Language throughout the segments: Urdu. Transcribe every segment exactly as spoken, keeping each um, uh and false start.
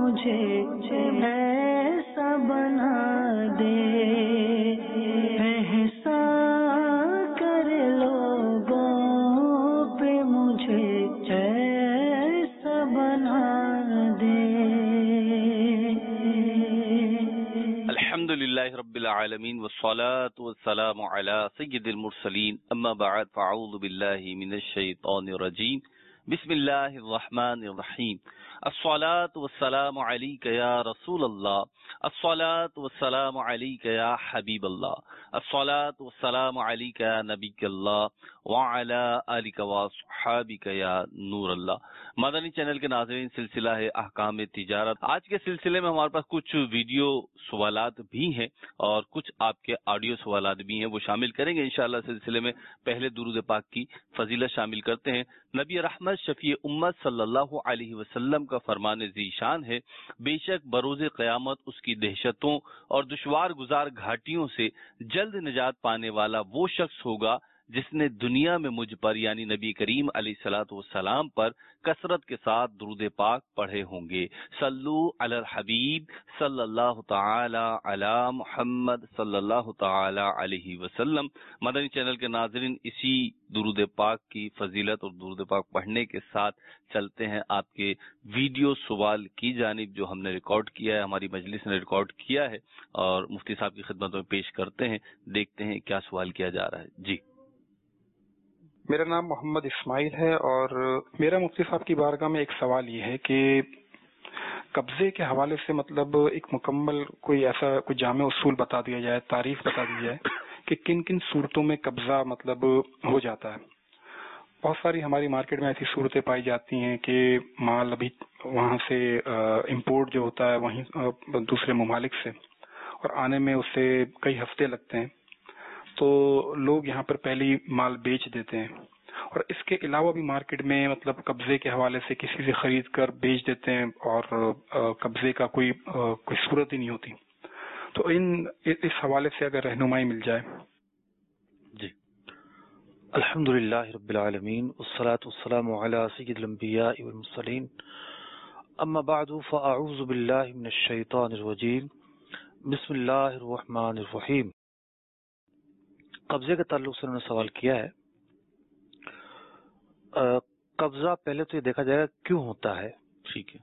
مجھے ایسا بنا دے، احسان کر لوگوں پہ مجھے ایسا بنا دے۔ الحمد للہ رب العالمین والصلاة والسلام علی سید المرسلین، اما بعد فاعوذ باللہ من الشیطان الرجیم، بسم اللہ الرحمن الرحیم۔ الصلاة والسلام علیک یا رسول اللہ، الصلاة والسلام علیک یا حبیب اللہ، الصلاة والسلام علیک یا نبی اللہ وعلی آلک واصحابک یا نور اللہ۔ مدنی چینل کے ناظرین، سلسلہ ہے احکام تجارت۔ آج کے سلسلے میں ہمارے پاس کچھ ویڈیو سوالات بھی ہیں اور کچھ آپ کے آڈیو سوالات بھی ہیں، وہ شامل کریں گے انشاءاللہ سلسلے میں۔ پہلے درود پاک کی فضیلت شامل کرتے ہیں۔ نبی رحمت شفیع امت صلی اللہ علیہ وسلم کا فرمان ذیشان ہے، بے شک بروز قیامت اس کی دہشتوں اور دشوار گزار گھاٹیوں سے جلد نجات پانے والا وہ شخص ہوگا جس نے دنیا میں مجھ پر یعنی نبی کریم علیہ الصلوۃ والسلام پر کثرت کے ساتھ درود پاک پڑھے ہوں گے۔ صلو علی الحبیب صلی اللہ تعالی علی محمد صلی اللہ تعالی علیہ وسلم۔ مدنی چینل کے ناظرین، اسی درود پاک کی فضیلت اور درود پاک پڑھنے کے ساتھ چلتے ہیں آپ کے ویڈیو سوال کی جانب، جو ہم نے ریکارڈ کیا ہے، ہماری مجلس نے ریکارڈ کیا ہے اور مفتی صاحب کی خدمت میں پیش کرتے ہیں۔ دیکھتے ہیں کیا سوال کیا جا رہا ہے۔ جی، میرا نام محمد اسماعیل ہے اور میرا مفتی صاحب کی بارگاہ میں ایک سوال یہ ہے کہ قبضے کے حوالے سے مطلب ایک مکمل کوئی ایسا کوئی جامع اصول بتا دیا جائے، تعریف بتا دی جائے کہ کن کن صورتوں میں قبضہ مطلب ہو جاتا ہے۔ بہت ساری ہماری مارکیٹ میں ایسی صورتیں پائی جاتی ہیں کہ مال ابھی وہاں سے امپورٹ جو ہوتا ہے وہیں دوسرے ممالک سے، اور آنے میں اس سے کئی ہفتے لگتے ہیں، تو لوگ یہاں پر پہلی مال بیچ دیتے ہیں، اور اس کے علاوہ بھی مارکیٹ میں مطلب قبضے کے حوالے سے کسی سے خرید کر بیچ دیتے ہیں اور قبضے کا کوئی کوئی صورت ہی نہیں ہوتی۔ تو ان اس حوالے سے اگر رہنمائی مل جائے۔ جی، الحمد للہ رب العالمین والصلاة والسلام علی سید الانبیاء والمرسلین، اما بعد فاعوذ باللہ من الشیطان الرجیم، بسم اللہ الرحمن الرحیم۔ قبضے کے تعلق سے انہوں نے سوال کیا ہے۔ قبضہ پہلے تو یہ دیکھا جائے گا کیوں ہوتا ہے۔ ٹھیک ہے۔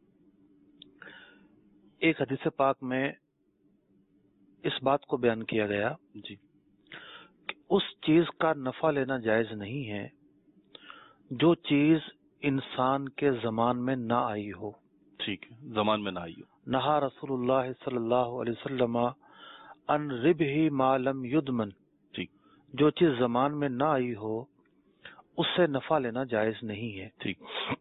ایک حدیث پاک میں اس بات کو بیان کیا گیا جی کہ اس چیز کا نفع لینا جائز نہیں ہے جو چیز انسان کے زمان میں نہ آئی ہو۔ ٹھیک ہے، زمان میں نہ آئی ہو۔ نہا رسول اللہ صلی اللہ علیہ وسلم ان ربح ما لم یدمن، جو چیز زمان میں نہ آئی ہو اس سے نفع لینا جائز نہیں ہے۔ ٹھیک۔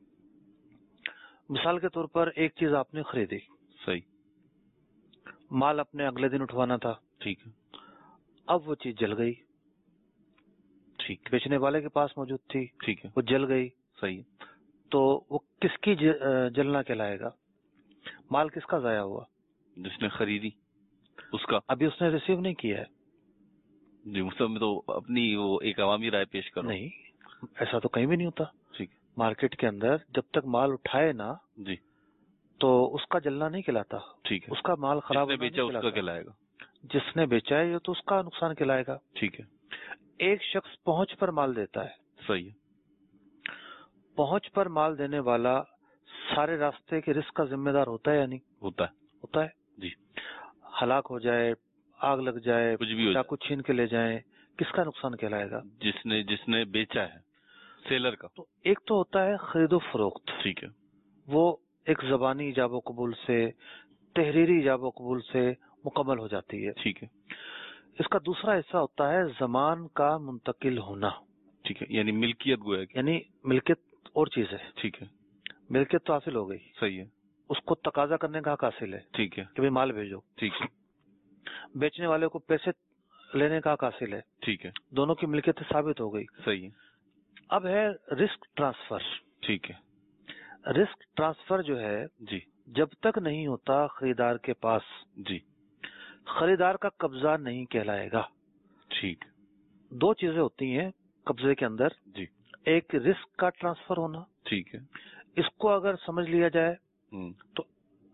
مثال کے طور پر ایک چیز آپ نے خریدی، صحیح، مال اپنے اگلے دن اٹھوانا تھا، ٹھیک ہے، اب وہ چیز جل گئی، ٹھیک، بیچنے والے کے پاس موجود تھی، ٹھیک ہے، وہ جل گئی، صحیح، تو وہ کس کی جلنا کہلائے گا؟ مال کس کا ضائع ہوا؟ جس نے خریدی اس کا۔ ابھی اس نے ریسیو نہیں کیا ہے۔ جی، مصطفیٰ میں تو اپنی وہ ایک عوامی رائے پیش کروں۔ نہیں، ایسا تو کہیں بھی نہیں ہوتا۔ ٹھیک، مارکیٹ کے اندر جب تک مال اٹھائے نا جی، تو اس کا جلنا نہیں کہلاتا۔ ٹھیک ہے، اس کا مال خراب جس نے بیچا اس کا کہلائے گا۔ جس نے بیچا ہے یہ تو اس کا نقصان کہلائے گا۔ ٹھیک ہے۔ ایک شخص پہنچ پر مال دیتا ہے، صحیح ہے، پہنچ پر مال دینے والا سارے راستے کے رزق کا ذمہ دار ہوتا ہے یا نہیں؟ ہوتا ہے، ہوتا ہے جی۔ ہلاک ہو جائے، آگ لگ جائے، کچھ بھی ہو چاقو چھین کے لے جائیں، کس کا نقصان کہلائے گا؟ جس نے جس نے بیچا ہے، سیلر کا۔ تو ایک تو ہوتا ہے خرید و فروخت، ٹھیک ہے، وہ ایک زبانی ایجاب و قبول سے، تحریری ایجاب و قبول سے مکمل ہو جاتی ہے۔ ٹھیک ہے۔ اس کا دوسرا حصہ ہوتا ہے زمان کا منتقل ہونا، ٹھیک ہے، یعنی ملکیت گویا کہ، یعنی ملکیت اور چیز ہے۔ ٹھیک ہے، ملکیت تو حاصل ہو گئی، صحیح ہے، اس کو تقاضا کرنے کا حق حاصل ہے ٹھیک ہے، کہ بھئی مال بھیجو، ٹھیک ہے، بیچنے والے کو پیسے لینے کا حق حاصل ہے، ٹھیک ہے، دونوں کی ملکیت ثابت ہو گئی۔ صحیح ہے، اب ہے رسک ٹرانسفر۔ ٹھیک ہے، رسک ٹرانسفر جو ہے جی، جب تک نہیں ہوتا خریدار کے پاس، جی، خریدار کا قبضہ نہیں کہلائے گا۔ ٹھیک، دو چیزیں ہوتی ہیں قبضے کے اندر، جی، ایک رسک کا ٹرانسفر ہونا، ٹھیک ہے، اس کو اگر سمجھ لیا جائے ہم، تو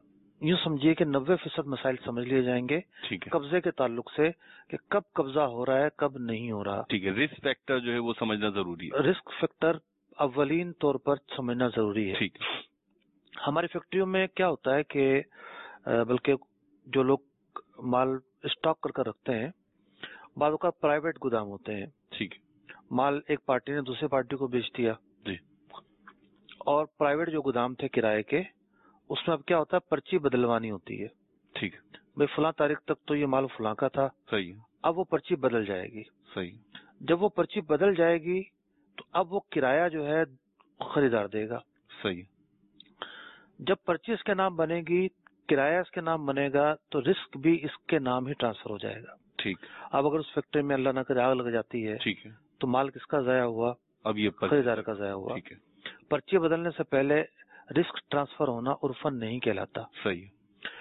यूं समझिए कि नब्बे फीसद मसाइल समझ लिए जाएंगे ठीक है, कब्जे के ताल्लुक से कि कब कब्जा हो रहा है कब नहीं हो रहा। ठीक है, रिस्क फैक्टर जो है वो समझना जरूरी है। रिस्क फैक्टर अव्वलीन तौर पर समझना जरूरी है। ठीक है, हमारी फैक्ट्रियों में क्या होता है कि बल्कि जो लोग माल स्टॉक कर कर रखते हैं बाद का प्राइवेट गोदाम होते हैं। ठीक है, माल एक पार्टी ने दूसरी पार्टी को बेच दिया जी, और प्राइवेट जो गोदाम थे किराए के उसमें अब क्या होता है पर्ची बदलवानी होती है। ठीक है, भाई फलां तारीख तक तो ये माल फलां का था, सही है, अब वो पर्ची बदल जाएगी। सही है, जब वो पर्ची बदल जाएगी तो अब वो किराया जो है खरीदार देगा। सही है, जब पर्ची इसके नाम बनेगी किराया इसके नाम बनेगा तो रिस्क भी इसके नाम ही ट्रांसफर हो जाएगा। ठीक, अब अगर उस फैक्ट्री में अल्लाह ना करे आग लग जाती है ठीक है, तो माल किसका जाया हुआ? अब ये खरीदार का जाया हुआ। ठीक है, पर्ची बदलने से पहले रिस्क ट्रांसफर होना उर्फन नहीं कहलाता। सही है,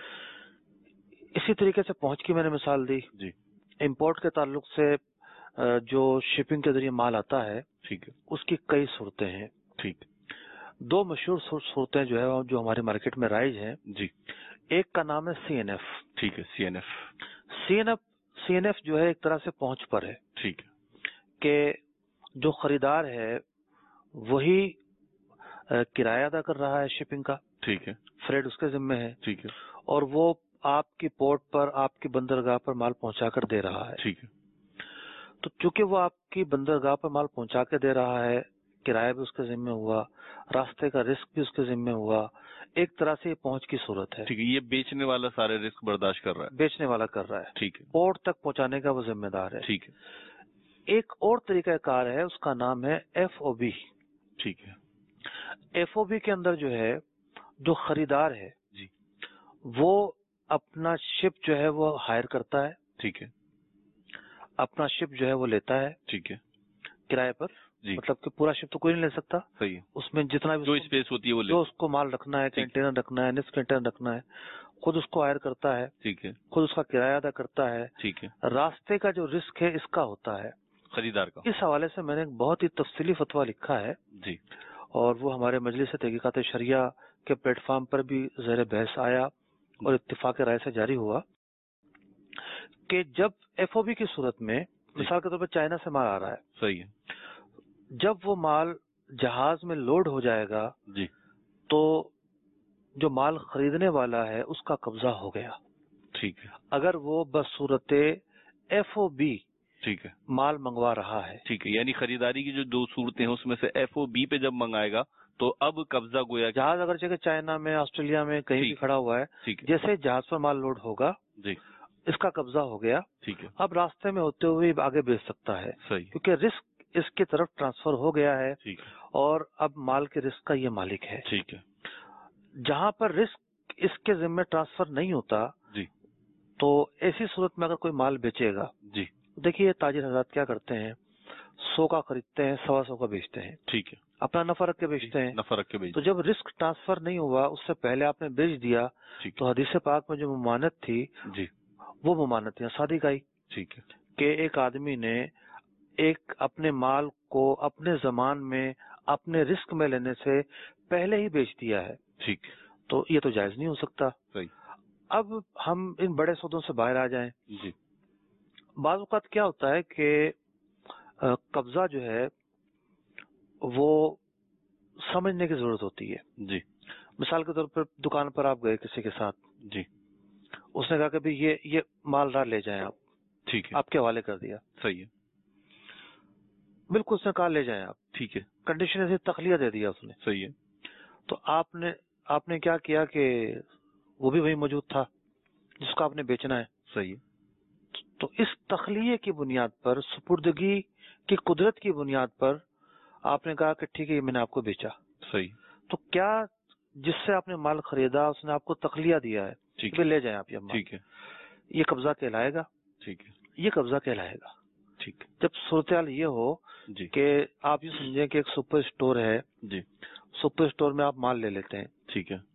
इसी तरीके से पहुंच की मैंने मिसाल दी। जी, इंपोर्ट के ताल्लुक से जो शिपिंग के जरिए माल आता है ठीक है, उसकी कई सूरतें हैं। ठीक, दो मशहूर सूरतें जो है जो हमारे मार्केट में राइज हैं, जी, एक का नाम है सी एन एफ। ठीक है, C N F, C N F C N F जो है एक तरह से पहुंच पर है ठीक है, कि जो खरीदार है वही किराया अदा कर रहा है शिपिंग का, ठीक है, फ्रेट उसके जिम्मे है, ठीक है, और वो आपकी पोर्ट पर आपकी बंदरगाह पर माल पहुंचा कर दे रहा है। ठीक है, तो चूंकि वो आपकी बंदरगाह पर माल पहुंचा के दे रहा है, किराया भी उसके जिम्मे हुआ, रास्ते का रिस्क भी उसके जिम्मे हुआ, एक तरह से ये पहुंच की सूरत है। ठीक है, ये बेचने वाला सारे रिस्क बर्दाश्त कर रहा है, बेचने वाला कर रहा है, ठीक है, पोर्ट तक पहुंचाने का वो जिम्मेदार है। ठीक है, एक और तरीका कार है उसका नाम है एफ ओ बी। ठीक है, एफ ओ बी के अंदर जो है जो खरीदार है जी, वो अपना शिप जो है वो हायर करता है, ठीक है, अपना शिप जो है वो लेता है ठीक है, किराए पर, जी, मतलब कि पूरा शिप तो कोई नहीं ले सकता, सही है, उसमें जितना भी जो उसको, स्पेस होती है वो ले, जो उसको माल रखना है, कंटेनर रखना है, निस कंटेनर रखना है, खुद उसको हायर करता है, ठीक है, खुद उसका किराया अदा करता है। ठीक है, रास्ते का जो रिस्क है इसका होता है खरीदार का। इस हवाले से मैंने एक बहुत ही तफसीली फतवा लिखा है जी, और वो हमारे मजलिस तहकीकात शरिया के प्लेटफॉर्म पर भी ज़ेर बहस आया और इत्तिफाक राय से जारी हुआ कि जब एफ ओ बी की सूरत में मिसाल के तौर पर चाइना से माल आ रहा है, सही है, जब वो माल जहाज में लोड हो जाएगा जी, तो जो माल खरीदने वाला है उसका कब्जा हो गया। ठीक है, अगर वो बसूरत एफ ओ बी ठीक है, माल मंगवा रहा है, ठीक है, यानी खरीदारी की जो दो सूरतें हैं उसमें से एफ ओ बी पे जब मंगाएगा तो अब कब्जा गोया कि- जहाज अगर जगह चाइना में, ऑस्ट्रेलिया में कहीं भी ठीक, खड़ा हुआ है, ठीक है, जैसे जहाज पर माल लोड होगा जी, इसका कब्जा हो गया। ठीक है, अब रास्ते में होते हुए आगे बेच सकता है सही, क्योंकि रिस्क इसकी तरफ ट्रांसफर हो गया है ठीक है, और अब माल के रिस्क का ये मालिक है। ठीक है, जहां पर रिस्क इसके जिम्मे ट्रांसफर नहीं होता जी, तो ऐसी सूरत में अगर कोई माल बेचेगा, जी, देखिए ताजिर हजरात क्या करते हैं, सौ का खरीदते हैं, सवा सौ का बेचते हैं, ठीक है, अपना नफा रख के बेचते हैं। नफा रख के बेच, तो जब रिस्क ट्रांसफर नहीं हुआ उससे पहले आपने बेच दिया ठीक तो हदीस पाक में जो मुमानत थी है, जी, वो मुमानत यहाँ सादिक आई ठीक है, कि एक आदमी ने एक अपने माल को अपने जमान में अपने रिस्क में लेने से पहले ही बेच दिया है, ठीक, तो ये तो जायज नहीं हो सकता। सही, अब हम इन बड़े सौदों से बाहर आ जाएं। जी, बाज़ औक़ात क्या होता है कि अ, कब्जा जो है वो समझने की जरूरत होती है। जी, मिसाल के तौर पर दुकान पर आप गए किसी के साथ, जी, उसने कहा कि भाई ये ये मालदार ले जाएं आप, ठीक है, आपके हवाले कर दिया, सही है, बिल्कुल उसने कहा ले जाएं आप, ठीक है, कंडीशन ऐसी तखलिया दे दिया उसने। सही है, तो आपने आपने क्या किया कि वो भी वही मौजूद था जिसको आपने बेचना है, सही है, तो इस तखलिये की बुनियाद पर, सुपुर्दगी की कुदरत की बुनियाद पर आपने कहा कि ठीक है ये मैंने आपको बेचा। सही, तो क्या जिससे आपने माल खरीदा उसने आपको तखलिया दिया है ठीक कि है, ले जाएं आप ये माल, ठीक है, ये कब्जा कहलाएगा, ठीक है, ये कब्जा कहलाएगा। ठीक, जब सूरत ये हो जी, कि आप ये समझें कि एक सुपर स्टोर है, जी, सुपर स्टोर में आप माल ले लेते हैं, ठीक है,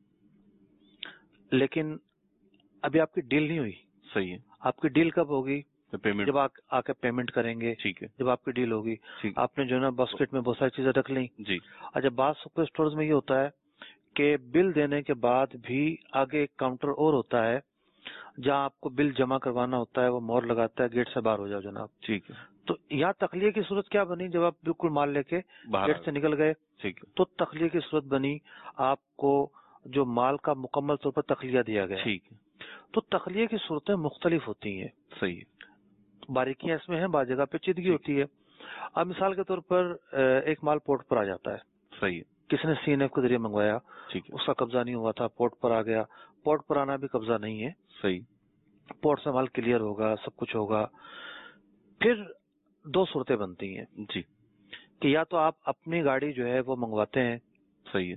लेकिन अभी आपकी डील नहीं हुई। सही है, आपकी डील कब होगी? तो पेमेंट, जब आप आके पेमेंट करेंगे, ठीक है, जब आपकी डील होगी। ठीक, आपने जो है ना बास्केट में बहुत सारी चीजें रख ली। जी, अच्छा, बात सुपर स्टोर्स में ये होता है کہ بل دینے کے بعد بھی آگے ایک کاؤنٹر اور ہوتا ہے جہاں آپ کو بل جمع کروانا ہوتا ہے، وہ مور لگاتا ہے گیٹ سے باہر ہو جاؤ جناب. ٹھیک ہے. تو یہاں تخلیہ کی صورت کیا بنی؟ جب آپ بالکل مال لے کے گیٹ سے نکل گئے ٹھیک ہے تو تخلیہ کی صورت بنی، آپ کو جو مال کا مکمل طور پر تخلیہ دیا گیا. ٹھیک ہے. تو تخلیہ کی صورتیں مختلف ہوتی ہیں. صحیح. باریکیاں اس میں ہیں، بعض جگہ پہ چیدگی ہوتی ہے. اب مثال کے طور پر ایک مال پورٹ پر آ جاتا ہے. صحیح. کسی نے سی این ایف کے ذریعے منگوایا، ٹھیک ہے، اس کا قبضہ نہیں ہوا تھا، پورٹ پر آ گیا. پورٹ پر آنا بھی قبضہ نہیں ہے. صحیح. پورٹ سے مال کلیئر ہوگا، سب کچھ ہوگا. پھر دو صورتیں بنتی ہیں جی کہ یا تو آپ اپنی گاڑی جو ہے وہ منگواتے ہیں، صحیح ہے،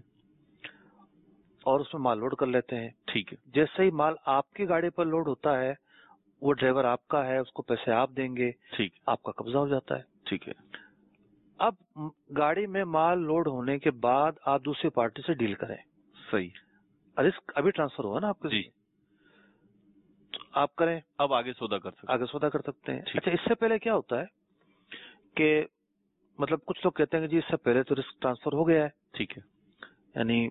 اور اس میں مال لوڈ کر لیتے ہیں. ٹھیک ہے. جیسے ہی مال آپ کی گاڑی پر لوڈ ہوتا ہے، وہ ڈرائیور آپ کا ہے، اس کو پیسے آپ دیں گے، ٹھیک، آپ کا قبضہ ہو جاتا ہے. ٹھیک ہے. اب گاڑی میں مال لوڈ ہونے کے بعد آپ دوسری پارٹی سے ڈیل کریں. صحیح. رسک ابھی ٹرانسفر ہوا نا آپ کے، جی، تو آپ کریں، اب آگے سودا کر سکتے آگے سودا کر سکتے ہیں. ٹھیک. اچھا، اس سے پہلے کیا ہوتا ہے کہ مطلب کچھ لوگ کہتے ہیں کہ جی اس سے پہلے تو رسک ٹرانسفر ہو گیا ہے، ٹھیک ہے، یعنی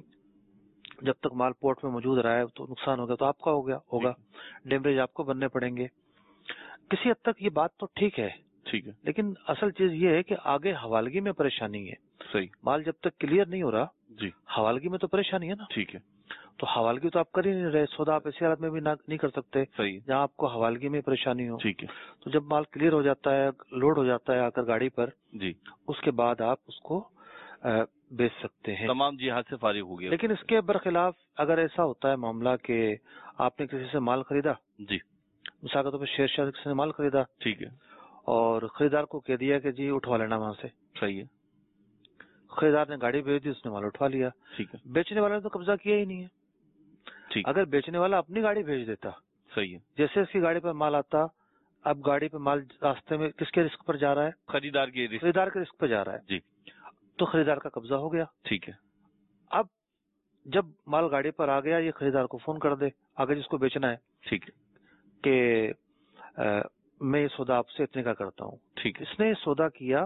جب تک مال پورٹ میں موجود رہا ہے تو نقصان ہو گیا تو آپ کا ہو گیا ہوگا، ڈیمیج آپ کو بننے پڑیں گے. کسی حد تک یہ بات تو ٹھیک ہے، ٹھیک ہے، لیکن اصل چیز یہ ہے کہ آگے حوالگی میں پریشانی ہے. صحیح. مال جب تک کلیئر نہیں ہو رہا، جی، حوالگی میں تو پریشانی ہے نا. ٹھیک ہے. تو حوالگی تو آپ کر ہی نہیں رہے، سودا آپ ایسی حالت میں بھی نہیں کر سکتے صحیح. جہاں آپ کو حوالگی میں پریشانی ہو. ٹھیک ہے. تو جب مال کلیئر ہو جاتا ہے، لوڈ ہو جاتا ہے آ کر گاڑی پر، جی، اس کے بعد آپ اس کو بیچ سکتے ہیں. تمام جہاد سے فارغ ہو گیا. لیکن اس کے برخلاف اگر ایسا ہوتا ہے معاملہ کہ آپ نے کسی سے مال خریدا، جی، مثال کے طور پر شیئر شیئر کسی نے مال خریدا، ٹھیک ہے، اور خریدار کو کہہ دیا کہ جی اٹھوا لینا وہاں سے. صحیح ہے. خریدار نے گاڑی بھیج دی، اس نے مال اٹھوا لیا. ٹھیک ہے، بیچنے والے نے تو قبضہ کیا ہی نہیں ہے. ٹھیک. اگر بیچنے والا اپنی گاڑی بھیج دیتا، صحیح ہے، جیسے اس کی گاڑی پر مال آتا، اب گاڑی پہ مال راستے میں کس کے رسک پر جا رہا ہے؟ خریدار کی رسک. خریدار کے رسک پہ جا رہا ہے. جی، تو خریدار کا قبضہ ہو گیا. ٹھیک ہے. اب جب مال گاڑی پر آ گیا، یہ خریدار کو فون کر دے آگے جس کو بیچنا ہے ٹھیک ہے، کہ میں یہ سودا آپ سے اتنے کا کرتا ہوں. ٹھیک ہے، اس نے یہ سودا کیا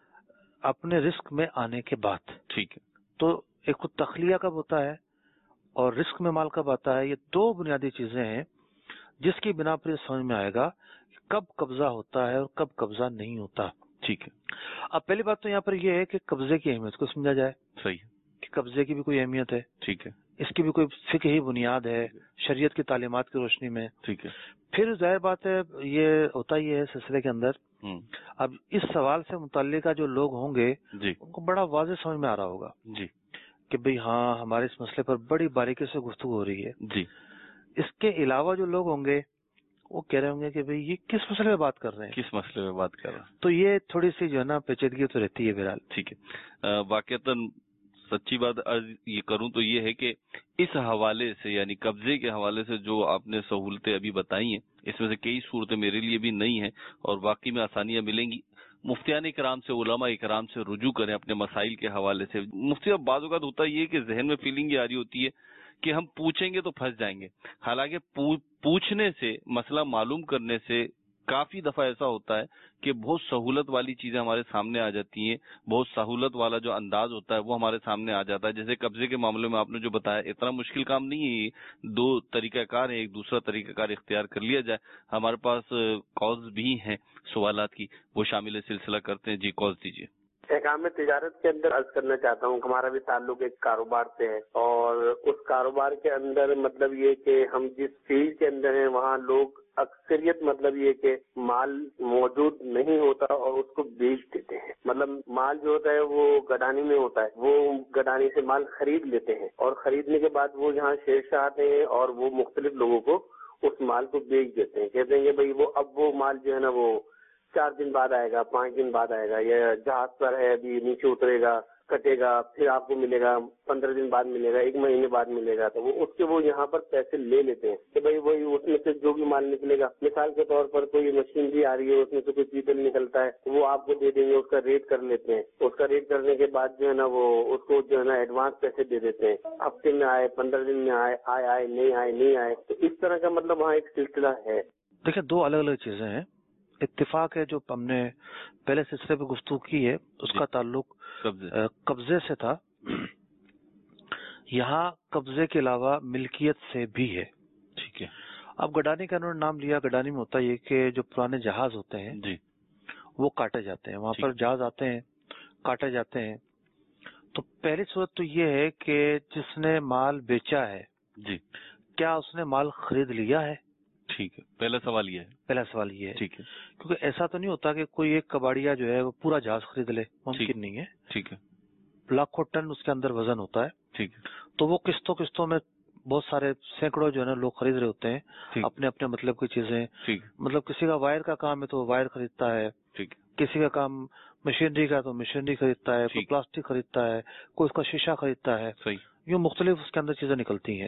اپنے رسک میں آنے کے بعد. ٹھیک ہے. تو ایک خود تخلیہ کب ہوتا ہے اور رسک میں مال کب آتا ہے، یہ دو بنیادی چیزیں ہیں جس کی بنا پر یہ سمجھ میں آئے گا کب قبضہ ہوتا ہے اور کب قبضہ نہیں ہوتا. ٹھیک ہے. اب پہلی بات تو یہاں پر یہ ہے کہ قبضے کی اہمیت کو سمجھا جائے. صحیح. کہ قبضے کی بھی کوئی اہمیت ہے، ٹھیک ہے، اس کی بھی کوئی فقہی بنیاد ہے شریعت کی تعلیمات کی روشنی میں. ٹھیک ہے. پھر ظاہر بات ہے یہ ہوتا ہی ہے سلسلے کے اندر. ہوں. اب اس سوال سے متعلقہ جو لوگ ہوں گے جی، ان کو بڑا واضح سمجھ میں آ رہا ہوگا جی، کہ بھئی ہاں ہمارے اس مسئلے پر بڑی باریکی سے گفتگو ہو رہی ہے. جی. اس کے علاوہ جو لوگ ہوں گے وہ کہہ رہے ہوں گے کہ بھئی یہ کس مسئلے میں بات کر رہے ہیں، کس مسئلے میں بات کر رہے ہیں. تو یہ تھوڑی سی جو ہے نا پیچیدگی تو رہتی ہے. بہرحال ٹھیک ہے. واقعتاً سچی بات عرض یہ کروں تو یہ ہے کہ اس حوالے سے یعنی قبضے کے حوالے سے جو آپ نے سہولتیں ابھی بتائی ہیں، اس میں سے کئی صورتیں میرے لیے بھی نئی ہیں اور واقعی میں آسانیاں ملیں گی. مفتیان اکرام سے، علماء اکرام سے رجوع کریں اپنے مسائل کے حوالے سے. مفتی اب بعض اوقات ہوتا یہ کہ ذہن میں فیلنگ یہ آ رہی ہوتی ہے کہ ہم پوچھیں گے تو پھنس جائیں گے. حالانکہ پوچھنے سے، مسئلہ معلوم کرنے سے کافی دفعہ ایسا ہوتا ہے کہ بہت سہولت والی چیزیں ہمارے سامنے آ جاتی ہیں، بہت سہولت والا جو انداز ہوتا ہے وہ ہمارے سامنے آ جاتا ہے. جیسے قبضے کے معاملے میں آپ نے جو بتایا، اتنا مشکل کام نہیں ہے. یہ دو طریقہ کار ہیں، ایک دوسرا طریقہ کار اختیار کر لیا جائے. ہمارے پاس کالز بھی ہیں سوالات کی، وہ شامل سلسلہ کرتے ہیں. جی، کالز دیجیے. احکام تجارت کے اندر عرض کرنا چاہتا ہوں، ہمارا بھی تعلق ایک کاروبار سے ہے، اور اس کاروبار کے اندر مطلب یہ کہ ہم جس فیلڈ کے اندر ہیں وہاں لوگ اکثریت مطلب یہ کہ مال موجود نہیں ہوتا اور اس کو بیچ دیتے ہیں. مطلب مال جو ہوتا ہے وہ گڈانی میں ہوتا ہے، وہ گڈانی سے مال خرید لیتے ہیں اور خریدنے کے بعد وہ یہاں شیر شاہ آتے ہیں اور وہ مختلف لوگوں کو اس مال کو بیچ دیتے ہیں. کہتے ہیں کہ بھئی وہ اب وہ مال جو ہے نا وہ چار دن بعد آئے گا، پانچ دن بعد آئے گا، یا جہاز پر ہے ابھی نیچے اترے گا، کٹے گا، پھر آپ کو ملے گا، پندرہ دن بعد ملے گا، ایک مہینے بعد ملے گا. تو وہ اس کے وہ یہاں پر پیسے لے لیتے ہیں کہ بھائی وہی اس میں سے جو بھی مال نکلے گا. مثال کے طور پر کوئی مشین بھی آ رہی ہے، اس میں سے کوئی پیتل نکلتا ہے، وہ آپ کو دے دیں گے، اس کا ریٹ کر لیتے ہیں. اس کا ریٹ کرنے کے بعد جو ہے نا وہ اس کو جو ہے نا ایڈوانس پیسے دے دیتے ہیں. ہفتے میں آئے، پندرہ دن میں آئے، آئے آئے نہیں آئے نہیں آئے. تو اس طرح کا مطلب وہاں ایک سلسلہ ہے. دیکھیں، دو الگ الگ چیزیں ہیں. اتفاق ہے جو ہم نے پہلے سلسلے پہ گفتگو کی ہے، اس کا تعلق قبضے سے تھا. یہاں قبضے کے علاوہ ملکیت سے بھی ہے. ٹھیک ہے. اب گڈانی کا انہوں نے نام لیا. گڈانی میں ہوتا یہ کہ جو پرانے جہاز ہوتے ہیں جی وہ کاٹے جاتے ہیں. وہاں پر جہاز آتے ہیں, کاٹے جاتے ہیں. تو پہلی صورت تو یہ ہے کہ جس نے مال بیچا ہے جی کیا اس نے مال خرید لیا ہے؟ ٹھیک ہے. پہلا سوال یہ ہے. پہلا سوال یہ ہے. ٹھیک ہے. کیونکہ ایسا تو نہیں ہوتا کہ کوئی ایک کباڑیا جو ہے وہ پورا جہاز خرید لے, ممکن نہیں ہے. ٹھیک ہے. لاکھوں ٹن اس کے اندر وزن ہوتا ہے. ٹھیک ہے. تو وہ قسطوں قسطوں میں بہت سارے سینکڑوں جو ہے نا لوگ خرید رہے ہوتے ہیں اپنے اپنے مطلب کی چیزیں. ٹھیک. مطلب کسی کا وائر کا کام ہے تو وائر خریدتا ہے, ٹھیک. کسی کا کام مشینری کا تو مشینری خریدتا ہے, کوئی پلاسٹک خریدتا ہے, کوئی اس کا شیشہ خریدتا ہے. صحیح. یوں مختلف اس کے اندر چیزیں نکلتی ہیں.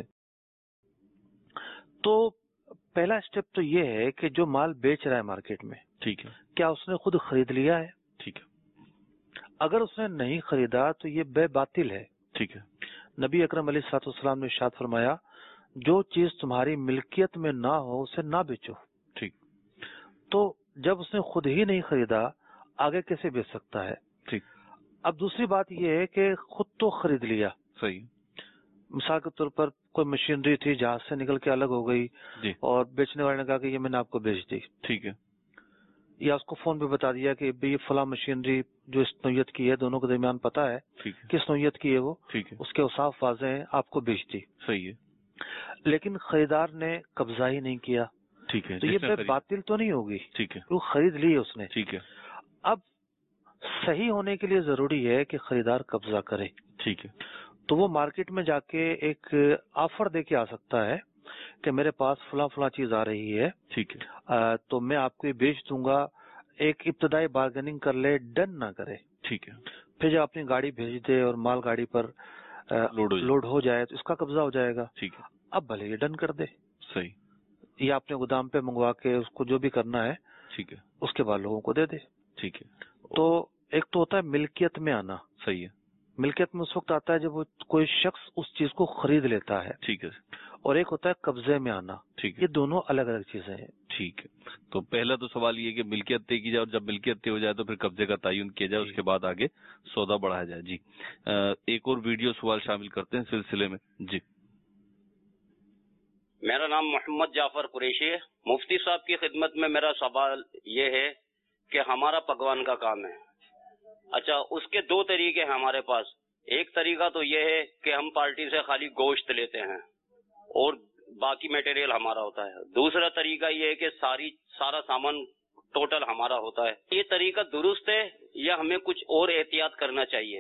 تو پہلا اسٹیپ تو یہ ہے کہ جو مال بیچ رہا ہے مارکیٹ میں, ٹھیک ہے, کیا اس نے خود خرید لیا ہے؟ ٹھیک ہے. اگر اس نے نہیں خریدا تو یہ بے باطل ہے. ٹھیک ہے. نبی اکرم علیہ الصلوۃ والسلام نے ارشاد فرمایا جو چیز تمہاری ملکیت میں نہ ہو اسے نہ بیچو. ٹھیک. تو جب اس نے خود ہی نہیں خریدا آگے کیسے بیچ سکتا ہے؟ ٹھیک. اب دوسری بات یہ ہے کہ خود تو خرید لیا. صحیح. مثال کے طور پر کوئی مشینری تھی جہاز سے نکل کے الگ ہو گئی جی اور بیچنے والے نے کہا کہ یہ میں نے آپ کو بیچ دی. ٹھیک ہے. یا اس کو فون پہ بتا دیا کہ یہ فلاں مشینری جو اس نوعیت کی ہے, دونوں کے درمیان پتا ہے کس نوعیت کی ہے وہ, اس کے اوصاف واضح ہیں, آپ کو بیچ دی. صحیح ہے. لیکن خریدار نے قبضہ ہی نہیں کیا. ٹھیک ہے. تو یہ بے باطل تو نہیں ہوگی. ٹھیک ہے. وہ خرید لی اس نے. ٹھیک ہے. اب صحیح ہونے کے لیے ضروری ہے کہ خریدار قبضہ کرے. ٹھیک ہے. تو وہ مارکیٹ میں جا کے ایک آفر دے کے آ سکتا ہے کہ میرے پاس فلاں فلاں چیز آ رہی ہے. ٹھیک ہے. تو میں آپ کو یہ بیچ دوں گا. ایک ابتدائی بارگیننگ کر لے, ڈن نہ کرے. ٹھیک ہے. پھر جب اپنی گاڑی بھیج دے اور مال گاڑی پر لوڈ ہو جائے تو اس کا قبضہ ہو جائے گا. ٹھیک ہے. اب بھلے یہ ڈن کر دے. صحیح. یا اپنے گودام پہ منگوا کے اس کو جو بھی کرنا ہے ٹھیک ہے اس کے بعد لوگوں کو دے دے. ٹھیک ہے. تو ایک تو ہوتا ہے ملکیت میں آنا. صحیح ہے. ملکیت میں اس وقت آتا ہے جب وہ کوئی شخص اس چیز کو خرید لیتا ہے. ٹھیک ہے. اور ایک ہوتا ہے قبضے میں آنا. ٹھیک ہے. یہ دونوں الگ الگ چیزیں ہیں. ٹھیک ہے. تو پہلا تو سوال یہ کہ ملکیت طے کی جائے اور جب ملکیت طے ہو جائے تو پھر قبضے کا تعین کیا جائے, اس کے بعد آگے سودا بڑھایا جائے. جی ایک اور ویڈیو سوال شامل کرتے ہیں سلسلے میں. جی میرا نام محمد جعفر قریشی ہے. مفتی صاحب کی خدمت میں میرا سوال یہ ہے کہ ہمارا پکوان کا کام ہے. اچھا, اس کے دو طریقے ہیں ہمارے پاس. ایک طریقہ تو یہ ہے کہ ہم پارٹی سے خالی گوشت لیتے ہیں اور باقی میٹیریل ہمارا ہوتا ہے. دوسرا طریقہ یہ ہے کہ ساری سارا سامان ٹوٹل ہمارا ہوتا ہے. یہ طریقہ درست ہے یا ہمیں کچھ اور احتیاط کرنا چاہیے؟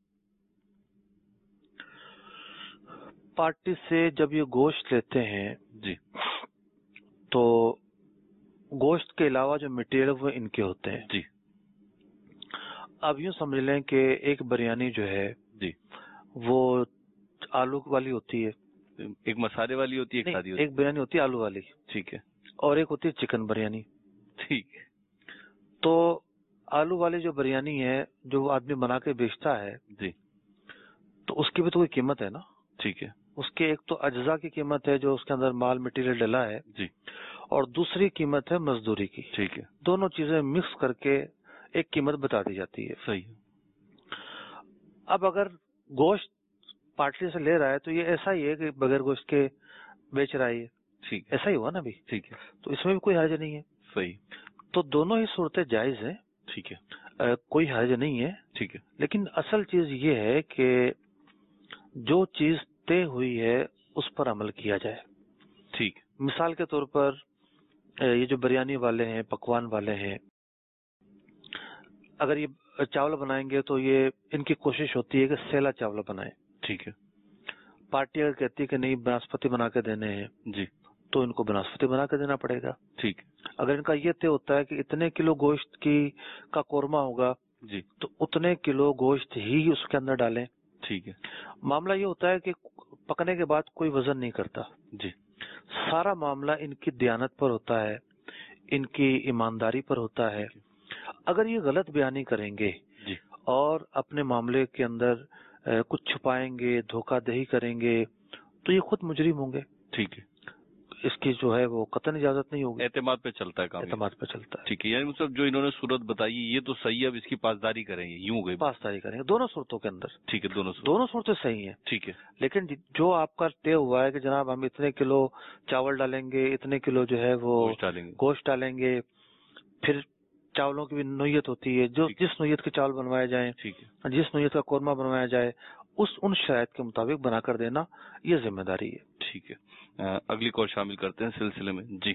پارٹی سے جب یہ گوشت لیتے ہیں جی تو گوشت کے علاوہ جو مٹیریل وہ ان کے ہوتے ہیں. جی اب یوں سمجھ لیں کہ ایک بریانی جو ہے جی وہ آلو والی ہوتی ہے, ایک مسالے والی ہوتی ہے, ایک سادی ہوتی ہے. ایک بریانی ہوتی ہے آلو والی. ٹھیک ہے. اور ایک ہوتی ہے چکن بریانی. ٹھیک ہے. تو آلو والی جو بریانی ہے جو وہ آدمی بنا کے بیچتا ہے جی تو اس کی بھی تو کوئی قیمت ہے نا. ٹھیک ہے. اس کے ایک تو اجزاء کی قیمت ہے جو اس کے اندر مال مٹیریل ڈلا ہے جی, اور دوسری قیمت ہے مزدوری کی. ٹھیک ہے. دونوں چیزیں مکس کر کے ایک قیمت بتا دی جاتی ہے. صحیح. اب اگر گوشت پارٹی سے لے رہا ہے تو یہ ایسا ہی ہے کہ بغیر گوشت کے بیچ رہا ہے. ٹھیک, ایسا ہی ہوا نا ابھی. ٹھیک ہے. تو اس میں بھی کوئی حرج نہیں ہے. صحیح. تو دونوں ہی صورتیں جائز ہیں. ٹھیک ہے. کوئی حرج نہیں ہے. ٹھیک ہے. لیکن اصل چیز یہ ہے کہ جو چیز طے ہوئی ہے اس پر عمل کیا جائے. ٹھیک. مثال کے طور پر یہ جو بریانی والے ہیں, پکوان والے ہیں, اگر یہ چاول بنائیں گے تو یہ ان کی کوشش ہوتی ہے کہ سیلا چاول بنائیں. ٹھیک ہے. پارٹی اگر کہتی ہے کہ نہیں بناسپتی بنا کے دینے ہیں جی تو ان کو بناسپتی بنا کے دینا پڑے گا. ٹھیک. اگر ان کا یہ طے ہوتا ہے کہ اتنے کلو گوشت کی کا قورمہ ہوگا جی تو اتنے کلو گوشت ہی اس کے اندر ڈالیں. ٹھیک ہے. معاملہ یہ ہوتا ہے کہ پکنے کے بعد کوئی وزن نہیں کرتا. جی سارا معاملہ ان کی دیانت پر ہوتا ہے, ان کی ایمانداری پر ہوتا ہے. اگر یہ غلط بیانی کریں گے جی اور اپنے معاملے کے اندر کچھ چھپائیں گے, دھوکہ دہی کریں گے تو یہ خود مجرم ہوں گے. ٹھیک ہے. اس کی جو ہے وہ قطعاً اجازت نہیں ہوگی. اعتماد پہ چلتا ہے کام. اعتماد پہ چلتا ہے. ٹھیک ہے. یعنی مطلب جو انہوں نے صورت بتائی یہ تو صحیح ہے, اب اس کی پاسداری کریں گے, یوں گئی پاسداری کریں گے دونوں صورتوں کے اندر. ٹھیک ہے. دونوں دونوں صورتیں صحیح ہیں. ٹھیک ہے. لیکن جو آپ کا طے ہوا ہے کہ جناب ہم اتنے کلو چاول ڈالیں گے, اتنے کلو جو ہے وہ ڈالیں گے گوشت ڈالیں گے, پھر چاولوں کی بھی نوعیت ہوتی ہے, جو جس نوعیت کے چاول بنوائے جائیں, ٹھیک ہے, جس نوعیت کا قورمہ بنوایا جائے, اس ان شرائط کے مطابق بنا کر دینا یہ ذمہ داری ہے. ٹھیک ہے. اگلی کال شامل کرتے ہیں سلسلے میں. جی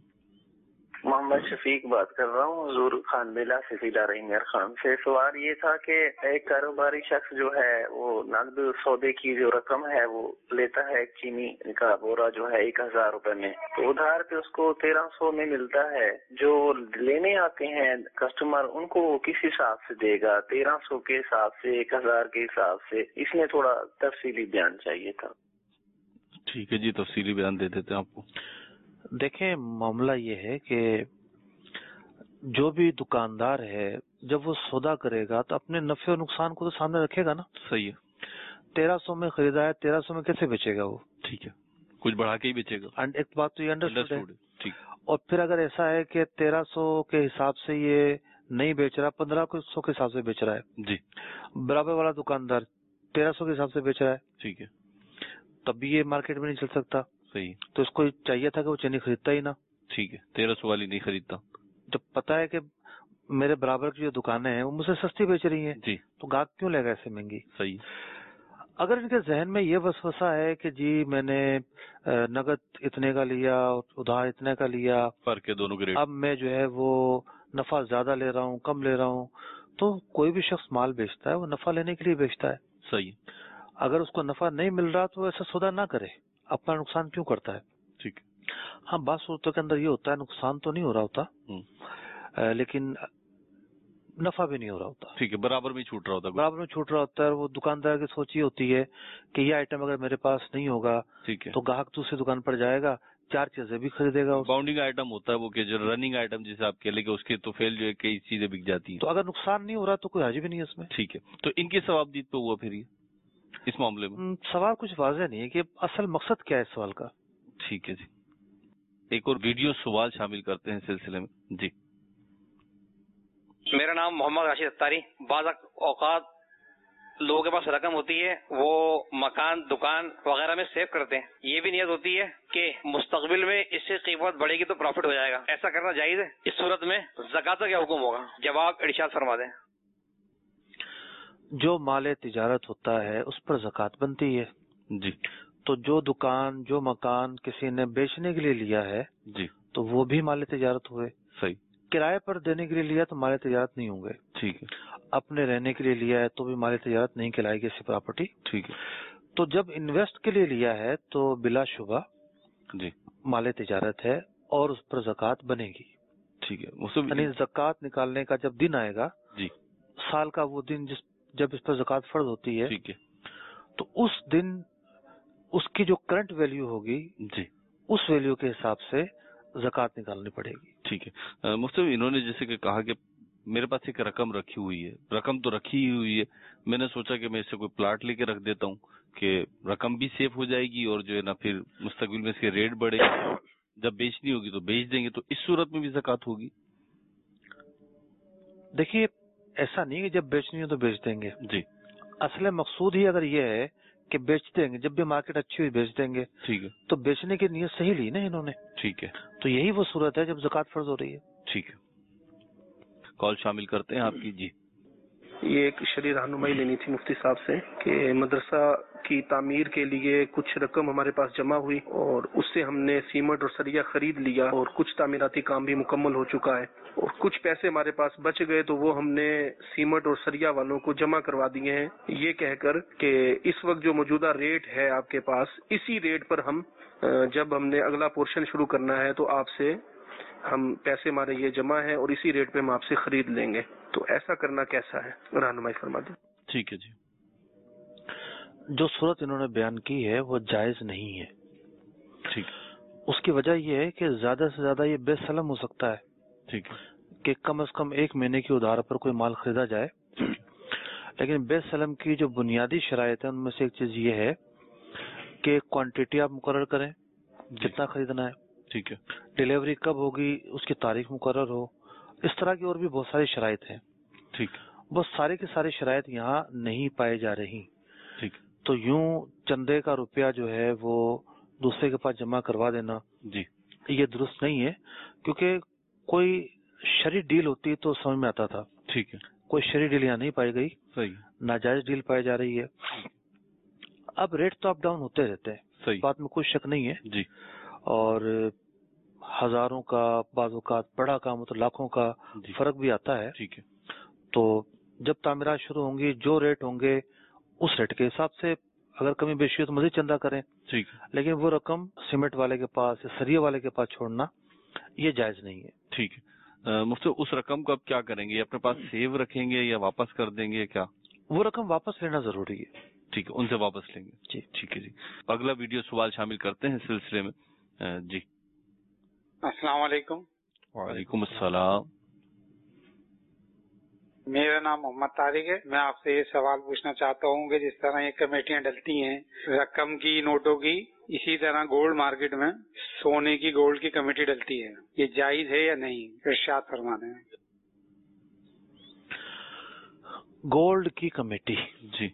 محمد شفیق بات کر رہا ہوں, حضور خان بلا سے ضلع رحیم خان سے. سوال یہ تھا کہ ایک کاروباری شخص جو ہے وہ نقد سودے کی جو رقم ہے وہ لیتا ہے, چینی کا بورا جو ہے ایک ہزار روپے میں, تو ادھار پہ اس کو تیرہ سو میں ملتا ہے. جو لینے آتے ہیں کسٹمر ان کو وہ کس حساب سے دے گا, تیرہ سو کے حساب سے, ایک ہزار کے حساب سے؟ اس میں تھوڑا تفصیلی بیان چاہیے تھا. ٹھیک ہے جی, تفصیلی بیان دے دیتے ہیں آپ کو. دیکھیں معاملہ یہ ہے کہ جو بھی دکاندار ہے جب وہ سودا کرے گا تو اپنے نفع و نقصان کو تو سامنے رکھے گا نا. صحیح ہے. تیرہ سو میں خریدا ہے, تیرہ سو میں کیسے بیچے گا وہ؟ ٹھیک ہے, کچھ بڑھا کے ہی بیچے گا. ایک بات تو یہ انڈرسٹوڈ ہے. ٹھیک. اور پھر اگر ایسا ہے کہ تیرہ سو کے حساب سے یہ نہیں بیچ رہا, پندرہ سو کے حساب سے بیچ رہا ہے, جی, برابر والا دکاندار تیرہ سو کے حساب سے بیچ رہا ہے, ٹھیک ہے, تب بھی یہ مارکیٹ میں نہیں چل سکتا. صحیح. تو اس کو چاہیے تھا کہ وہ چینی خریدتا ہی نہ. ٹھیک ہے, تیرہ سو والی نہیں خریدتا. جب پتا ہے کہ میرے برابر کی جو دکانیں ہیں وہ مجھ سے سستی بیچ رہی ہیں, جی, تو گاہک کیوں لے گا ایسے مہنگی؟ صحیح. اگر ان کے ذہن میں یہ وسوسہ ہے کہ جی میں نے نقد اتنے کا لیا, ادھار اتنے کا لیا, فرق ہے دونوں کے ریٹ, اب میں جو ہے وہ نفع زیادہ لے رہا ہوں کم لے رہا ہوں, تو کوئی بھی شخص مال بیچتا ہے وہ نفع لینے کے لیے بیچتا ہے. صحیح. اگر اس کو نفع نہیں مل رہا تو ایسا سودا نہ کرے, اپنا نقصان کیوں کرتا ہے؟ ٹھیک. ہاں, بعض صورتوں کے اندر یہ ہوتا ہے نقصان تو نہیں ہو رہا ہوتا لیکن نفع بھی نہیں ہو رہا ہوتا. ٹھیک ہے, برابر میں چھوٹ رہا ہوتا ہے, برابر میں چھوٹ رہا ہوتا ہے. وہ دکاندار کی سوچ یہ ہوتی ہے کہ یہ آئٹم اگر میرے پاس نہیں ہوگا ٹھیک ہے, تو گاہک دوسری دکان پر جائے گا, چار چیزیں بھی خریدے گا. باؤنڈنگ آئٹم ہوتا ہے وہ, کہ جو رننگ آئٹم جسے آپ کہہ لیں کہ اس کے تو فیل جو ہے کئی چیزیں بک جاتی ہیں. تو اگر نقصان نہیں ہو رہا تو کوئی حرج بھی نہیں ہے اس میں. ٹھیک ہے, تو ان کی ثوابدید پہ ہوا پھر یہ اس معاملے میں سوال کچھ واضح نہیں ہے کہ اصل مقصد کیا ہے اس سوال کا. ٹھیک ہے جی, ایک اور ویڈیو سوال شامل کرتے ہیں سلسلے میں. جی, میرا نام محمد راشد اتاری. بعض اوقات لوگوں کے پاس رقم ہوتی ہے وہ مکان دکان وغیرہ میں سیو کرتے ہیں, یہ بھی نیت ہوتی ہے کہ مستقبل میں اس سے قیمت بڑھے گی تو پروفٹ ہو جائے گا, ایسا کرنا جائز ہے؟ اس صورت میں زکوٰۃ کا کیا حکم ہوگا؟ جواب ارشاد فرما دیں. جو مال تجارت ہوتا ہے اس پر زکوٰۃ بنتی ہے. جی, تو جو دکان جو مکان کسی نے بیچنے کے لیے لیا ہے جی, تو وہ بھی مال تجارت ہوئے. صحیح. کرائے پر دینے کے لیے لیا تو مال تجارت نہیں ہوں گے. ٹھیک ہے. اپنے رہنے کے لیے لیا ہے تو بھی مال تجارت نہیں کہلائے گی ایسی پراپرٹی. ٹھیک ہے. تو جب انویسٹ کے لیے لیا ہے تو بلا شبہ جی مال تجارت ہے اور اس پر زکوٰۃ بنے گی. ٹھیک ہے. یعنی زکوٰۃ نکالنے کا جب دن آئے گا, جی, سال کا وہ دن جس جب اس پر زکوٰۃ فرض ہوتی ہے, ٹھیک ہے, تو اس دن اس کی جو کرنٹ ویلیو ہوگی جی, اس ویلیو کے حساب سے زکوٰۃ نکالنی پڑے گی. ٹھیک ہے. مفتی انہوں نے جیسے کہ کہا کہ میرے پاس ایک رقم رکھی ہوئی ہے, رقم تو رکھی ہی ہوئی ہے, میں نے سوچا کہ میں اس سے کوئی پلاٹ لے کے رکھ دیتا ہوں کہ رقم بھی سیف ہو جائے گی اور جو ہے نا پھر مستقبل میں اس کے ریٹ بڑھے گی, جب بیچنی ہوگی تو بیچ دیں گے, تو اس صورت میں بھی زکوٰۃ ہوگی؟ دیکھیے ایسا نہیں کہ جب بیچنی ہو تو بیچ دیں گے. جی, اصل مقصود ہی اگر یہ ہے کہ بیچ دیں گے, جب بھی مارکیٹ اچھی ہوئی بیچ دیں گے, ٹھیک ہے, تو بیچنے کی نیت صحیح لی نا انہوں نے. ٹھیک ہے, تو یہی وہ صورت ہے جب زکوٰۃ فرض ہو رہی ہے. ٹھیک ہے, کال شامل کرتے ہیں آپ کی. جی, یہ ایک شرعی رہنمائی لینی تھی مفتی صاحب سے کہ مدرسہ کی تعمیر کے لیے کچھ رقم ہمارے پاس جمع ہوئی اور اس سے ہم نے سیمنٹ اور سریا خرید لیا اور کچھ تعمیراتی کام بھی مکمل ہو چکا ہے, اور کچھ پیسے ہمارے پاس بچ گئے تو وہ ہم نے سیمنٹ اور سریا والوں کو جمع کروا دیے ہیں, یہ کہہ کر کہ اس وقت جو موجودہ ریٹ ہے آپ کے پاس, اسی ریٹ پر ہم جب ہم نے اگلا پورشن شروع کرنا ہے تو آپ سے ہم پیسے ہمارے یہ جمع ہیں اور اسی ریٹ پہ ہم آپ سے خرید لیں گے, تو ایسا کرنا کیسا ہے؟ رہنمائی فرما دیں. ٹھیک ہے جی. جو صورت انہوں نے بیان کی ہے وہ جائز نہیں ہے. ٹھیک, اس کی وجہ یہ ہے کہ زیادہ سے زیادہ یہ بے سلم ہو سکتا ہے. ٹھیک ہے, کہ کم از کم ایک مہینے کی ادھار پر کوئی مال خریدا جائے, لیکن بے سلم کی جو بنیادی شرائط ہیں ان میں سے ایک چیز یہ ہے کہ کوانٹٹی آپ مقرر کریں, कितना खरीदना है, ठीक है, डिलीवरी कब होगी, उसकी तारीख मुकर्रर हो, इस तरह की और भी बहुत सारी शराइत हैं। ठीक, बस सारी की सारी शराइत यहाँ नहीं पाई जा रही। ठीक, तो यूं चंदे का रुपया जो है वो दूसरे के पास जमा करवा देना जी, ये दुरुस्त नहीं है, क्योंकि कोई शरी डील होती तो समझ में आता था। ठीक है, कोई शरी डील यहाँ नहीं पाई गई, सही, नाजायज डील पाई जा रही है। अब रेट तो अप डाउन होते रहते हैं, सही, बात में कोई शक नहीं है। जी, और हजारों का, बाजू का बड़ा काम हो तो लाखों का जी, फर्क भी आता है। ठीक है, तो जब तामीरात शुरू होंगी, जो रेट होंगे उस रेट के हिसाब से अगर कमी बेशी हो तो मजीद चंदा करें, ठीक, लेकिन वो रकम सीमेंट वाले के पास या सरिया वाले के पास छोड़ना ये जायज नहीं है। ठीक है। अ, मुफ्ती उस रकम को अब क्या करेंगे, अपने पास सेव रखेंगे या वापस कर देंगे क्या? वो रकम वापस लेना जरूरी है। ठीक है, उनसे वापस लेंगे जी, ठीक है जी। अगला वीडियो सवाल शामिल करते हैं सिलसिले में। अ, जी, अस्सलाम वालेकुम। वालेकुम अस्सलाम। मेरा नाम मोहम्मद तारिक है। मैं आपसे ये सवाल पूछना चाहता हूँ कि जिस तरह ये कमेटियां डलती हैं रकम की, नोटों की, इसी तरह गोल्ड मार्केट में सोने की, गोल्ड की कमेटी डलती है, ये जायज है या नहीं, इरशाद फरमाने हैं। गोल्ड की कमेटी, जी,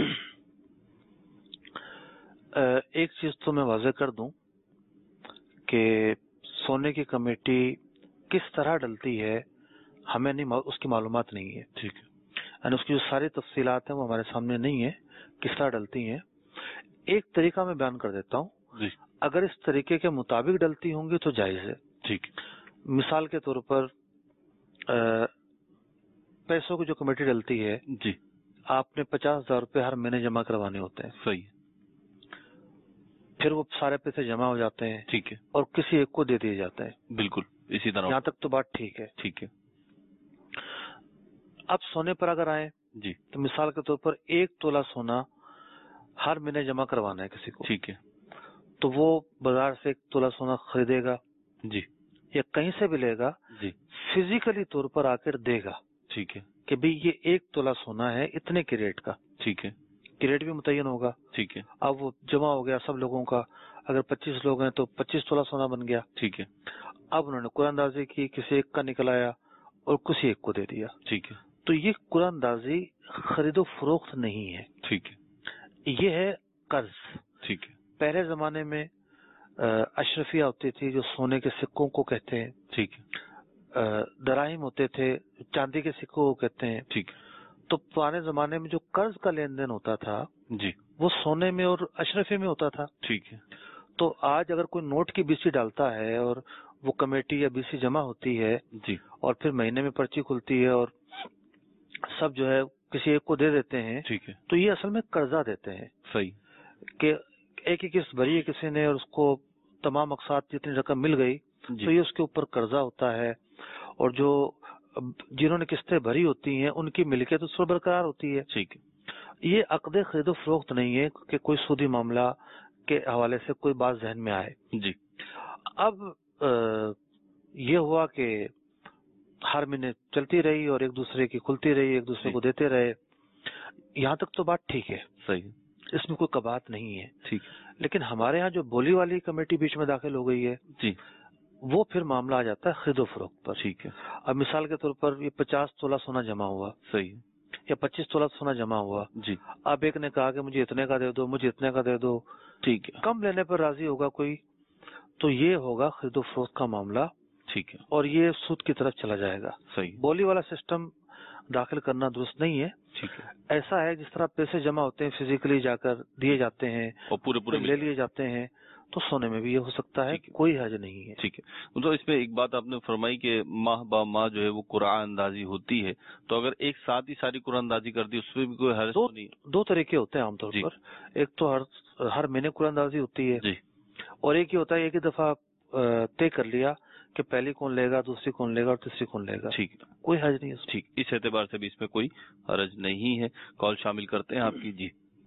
एक चीज तो मैं वाज़ेह कर दूं कि सोने की कमेटी किस तरह डलती है हमें नहीं, उसकी मालूमात नहीं है। ठीक है, यानी उसकी जो सारी तफसीलात हैं वो हमारे सामने नहीं है, किस तरह डलती हैं। एक तरीका मैं बयान कर देता हूँ। जी, अगर इस तरीके के मुताबिक डलती होंगी तो जायज है। ठीक, मिसाल के तौर पर आ, पैसों की जो कमेटी डलती है, जी, आपने पचास हजार रूपये हर महीने जमा करवाने होते हैं। सही है, फिर वो सारे पैसे जमा हो जाते हैं, ठीक है, और किसी एक को दे दिए जाते हैं। बिल्कुल इसी तरह। यहाँ तक तो बात ठीक है। ठीक है, अब सोने पर अगर आए जी, तो मिसाल के तौर पर एक तोला सोना हर महीने जमा करवाना है किसी को। ठीक है, तो वो बाजार से एक तोला सोना खरीदेगा, जी, या कहीं से भी लेगा, जी, फिजिकली तौर पर आकर देगा ठीक है, कि भाई ये एक तोला सोना है इतने के रेट का। ठीक है, की रेट भी मुतय्यन होगा। ठीक है, अब वो जमा हो गया सब लोगों का, अगर पच्चीस लोग हैं तो पच्चीस तोला सोना बन गया। ठीक है, अब उन्होंने कुरानदाजी की, किसी एक का निकलाया और किसी एक को दे दिया। ठीक है, तो ये कुरानदाजी खरीदो फरोख्त नहीं है, ठीक है, ये है कर्ज। ठीक है, पहले जमाने में अशरफिया होती थी जो सोने के सिक्कों को कहते हैं। ठीक है, दराहिम होते थे, चांदी के सिक्कों को कहते हैं। ठीक, तो पुराने जमाने में जो कर्ज का लेन देन होता था जी, वो सोने में और अशरफी में होता था। ठीक है, तो आज अगर कोई नोट की बीसी डालता है और वो कमेटी या बीसी जमा होती है, जी, और फिर महीने में पर्ची खुलती है और सब जो है किसी एक को दे देते हैं, ठीक है, तो ये असल में कर्जा देते हैं। सही, कि एक ही किस्त भरी है किसी ने और उसको तमाम अकसाद जितनी रकम मिल गई जी, तो ये उसके ऊपर कर्जा होता है, और जो जिन्होंने किस्तें भरी होती हैं उनकी मिल्कियत उस पर बरकरार होती है। ठीक है, ये अक़दे खरीदो फरोख्त नहीं है कि कोई सूदी मामला के हवाले से कोई बात जहन में आए। जी, अब आ, ये हुआ कि हर महीने चलती रही और एक दूसरे की खुलती रही, एक दूसरे को देते रहे, यहाँ तक तो बात ठीक है, सही, इसमें कोई कबात नहीं है। ठीक, लेकिन हमारे यहाँ जो बोली वाली कमेटी बीच में दाखिल हो गई है, जी, वो फिर मामला आ जाता है खरीदो फरोख्त पर। ठीक है, अब मिसाल के तौर पर ये पचास तोला सोना जमा हुआ, सही, या पच्चीस तोला सोना जमा हुआ। जी, अब एक ने कहा कि मुझे इतने का दे दो, मुझे इतने का दे दो, ठीक है, कम लेने पर राजी होगा कोई, तो ये होगा खरीदो फरोख्त का मामला, ठीक है, और ये सूद की तरफ चला जाएगा। सही, बोली वाला सिस्टम दाखिल करना दुरुस्त नहीं है। ठीक है, ऐसा है जिस तरह पैसे जमा होते हैं फिजिकली जाकर दिए जाते हैं और पूरे पूरे ले लिए जाते हैं, तो सोने में भी ये हो सकता है, कोई हर्ज नहीं है। ठीक है। तो इसमें एक बात आपने फरमाई कि माह बा माह जो है वो कुरान अंदाजी होती है, तो अगर एक साथ ही सारी कुरान अंदाजी कर दी उसमें भी कोई हर्ज दो, तो नहीं? दो तरीके होते हैं आमतौर पर। एक तो हर हर महीने कुरान अंदाजी होती है जी, और एक ही होता है एक ही दफा तय कर लिया कि पहली कौन लेगा, दूसरी कौन लेगा और तीसरी कौन लेगा। ठीक, कोई हर्ज नहीं है। ठीक, इस एतबार से भी इसमें कोई हर्ज नहीं है। कॉल शामिल करते हैं आपकी। जी,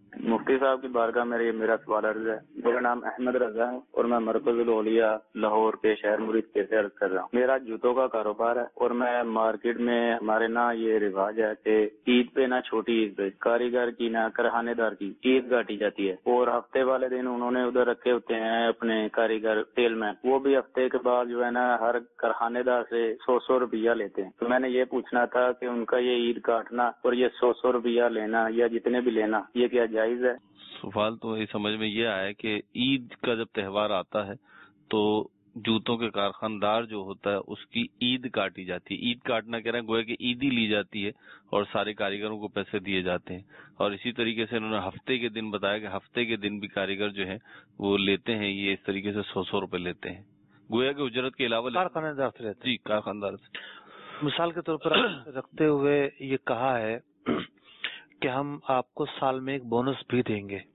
مفتی صاحب کی بارگاہ میں یہ میرا سوال عرض ہے. میرا نام احمد رضا ہے اور میں مرکز الاولیاء لاہور کے شہر مرید کے سے عرض کر رہا ہوں. میرا جوتوں کا کاروبار ہے اور میں مارکیٹ میں ہمارے نا یہ رواج ہے کہ عید پہ نہ چھوٹی عید پہ کاریگر کی نہ کرخانے دار کی عید کاٹی جاتی ہے اور ہفتے والے دن انہوں نے ادھر رکھے ہوتے ہیں اپنے کاریگر تیل میں. وہ بھی ہفتے کے بعد جو ہے نا ہر کرخانے دار سے سو سو روپیہ لیتے ہیں. تو میں نے یہ پوچھنا تھا کہ ان کا یہ عید کاٹنا اور یہ سو سو روپیہ لینا یا جتنے بھی لینا یہ کیا جائز ہے؟ سوال تو یہ سمجھ میں یہ آیا کہ عید کا جب تہوار آتا ہے تو جوتوں کے کارخاندار جو ہوتا ہے اس کی عید کاٹی جاتی ہے. عید کاٹنا کہہ رہے ہیں گویا کہ عیدی لی جاتی ہے اور سارے کاریگروں کو پیسے دیے جاتے ہیں. اور اسی طریقے سے انہوں نے ہفتے کے دن بتایا کہ ہفتے کے دن بھی کاریگر جو ہیں وہ لیتے ہیں یہ اس طریقے سے سو سو روپے لیتے ہیں گویا کہ اجرت کے علاوہ کارخانے دار سے لیتے ہیں. جی کارخاندار سے. مثال کے طور پر رکھتے ہوئے یہ کہا ہے کہ ہم آپ کو سال میں ایک بونس بھی دیں گے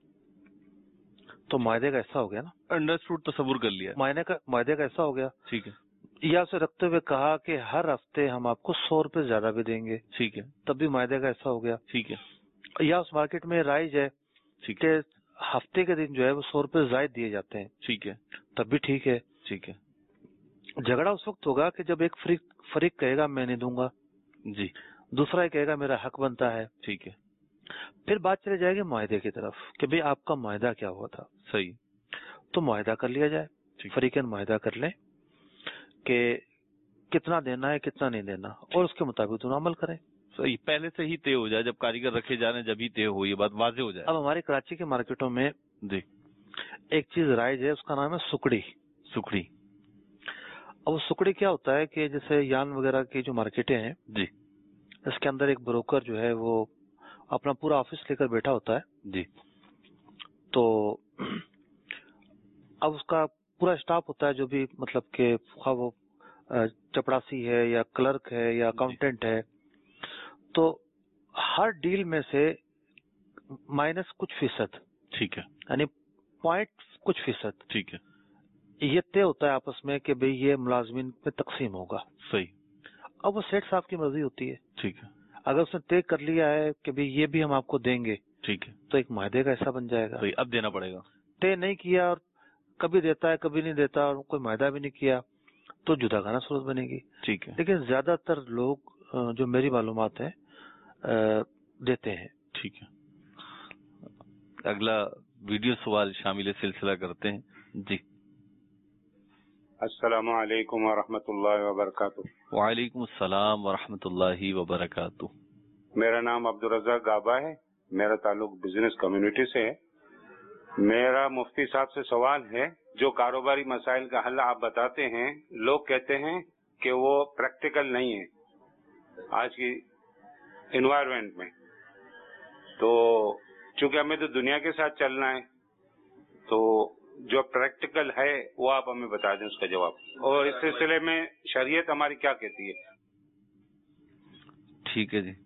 تو معاہدے کا ایسا ہو گیا نا. انڈرسٹوڈ تصور کر لیا. معاہدے کا معاہدے کا ایسا ہو گیا. ٹھیک ہے. یا اسے رکھتے ہوئے کہا کہ ہر ہفتے ہم آپ کو سو روپے زیادہ بھی دیں گے. ٹھیک ہے. تب بھی معاہدے کا ایسا ہو گیا. ٹھیک ہے. یا اس مارکیٹ میں رائج ہے کہ ہفتے کے دن جو ہے وہ سو روپے زائد دیے جاتے ہیں. ٹھیک ہے. تب بھی ٹھیک ہے. ٹھیک ہے. جھگڑا اس وقت ہوگا کہ جب ایک فریق فریق کہے گا میں نہیں دوں گا. جی. دوسرا یہ کہے گا میرا حق بنتا ہے. ٹھیک ہے. پھر بات چلے جائے گی معاہدے کی طرف کہ بھئی آپ کا معاہدہ کیا ہوا تھا. صحیح. تو معاہدہ کر لیا جائے. فریقین معاہدہ کر لیں کہ کتنا دینا ہے کتنا نہیں دینا اور اس کے مطابق دونوں عمل کریں. صحیح. پہلے سے ہی طے ہو جائے جب کاریگر رکھے جانے جب ہی طے ہو یہ بات واضح ہو جائے. اب ہماری کراچی کے مارکیٹوں میں جی ایک چیز رائج ہے اس کا نام ہے سکڑی. سکڑی. اب وہ سکڑی کیا ہوتا ہے کہ جیسے یان وغیرہ کی جو مارکیٹیں ہیں جی اس کے اندر ایک بروکر جو ہے وہ اپنا پورا آفس لے کر بیٹھا ہوتا ہے. جی. تو اب اس کا پورا اسٹاف ہوتا ہے جو بھی مطلب کہ خواہ وہ چپڑاسی ہے یا کلرک ہے یا اکاؤنٹنٹ ہے. تو ہر ڈیل میں سے مائنس کچھ فیصد. ٹھیک ہے. یعنی پوائنٹ کچھ فیصد. ٹھیک ہے. یہ طے ہوتا ہے آپس میں کہ بھئی یہ ملازمین پہ تقسیم ہوگا. صحیح. اب وہ سیٹ صاحب کی مرضی ہوتی ہے. ٹھیک ہے. اگر اس نے طے کر لیا ہے کہ بھئی یہ بھی ہم آپ کو دیں گے ٹھیک ہے تو ایک معاہدے کا ایسا بن جائے گا. صحیح. اب دینا پڑے گا. طے نہیں کیا اور کبھی دیتا ہے کبھی نہیں دیتا اور کوئی معاہدہ بھی نہیں کیا تو جدا گانا صورت بنے گی. ٹھیک ہے. لیکن زیادہ تر لوگ جو میری معلومات ہیں دیتے ہیں. ٹھیک ہے. اگلا ویڈیو سوال شامل سلسلہ کرتے ہیں. جی. السلام علیکم ورحمۃ اللہ وبرکاتہ. وعلیکم السلام ورحمۃ اللہ وبرکاتہ. میرا نام عبدالرزاق گابا ہے. میرا تعلق بزنس کمیونٹی سے ہے. میرا مفتی صاحب سے سوال ہے جو کاروباری مسائل کا حل آپ بتاتے ہیں لوگ کہتے ہیں کہ وہ پریکٹیکل نہیں ہے آج کی انوائرمنٹ میں. تو چونکہ ہمیں تو دنیا کے ساتھ چلنا ہے تو جو پریکٹیکل ہے وہ آپ ہمیں بتا دیں اس کا جواب. اور اس سلسلے میں شریعت ہماری کیا کہتی ہے؟ ٹھیک ہے جی.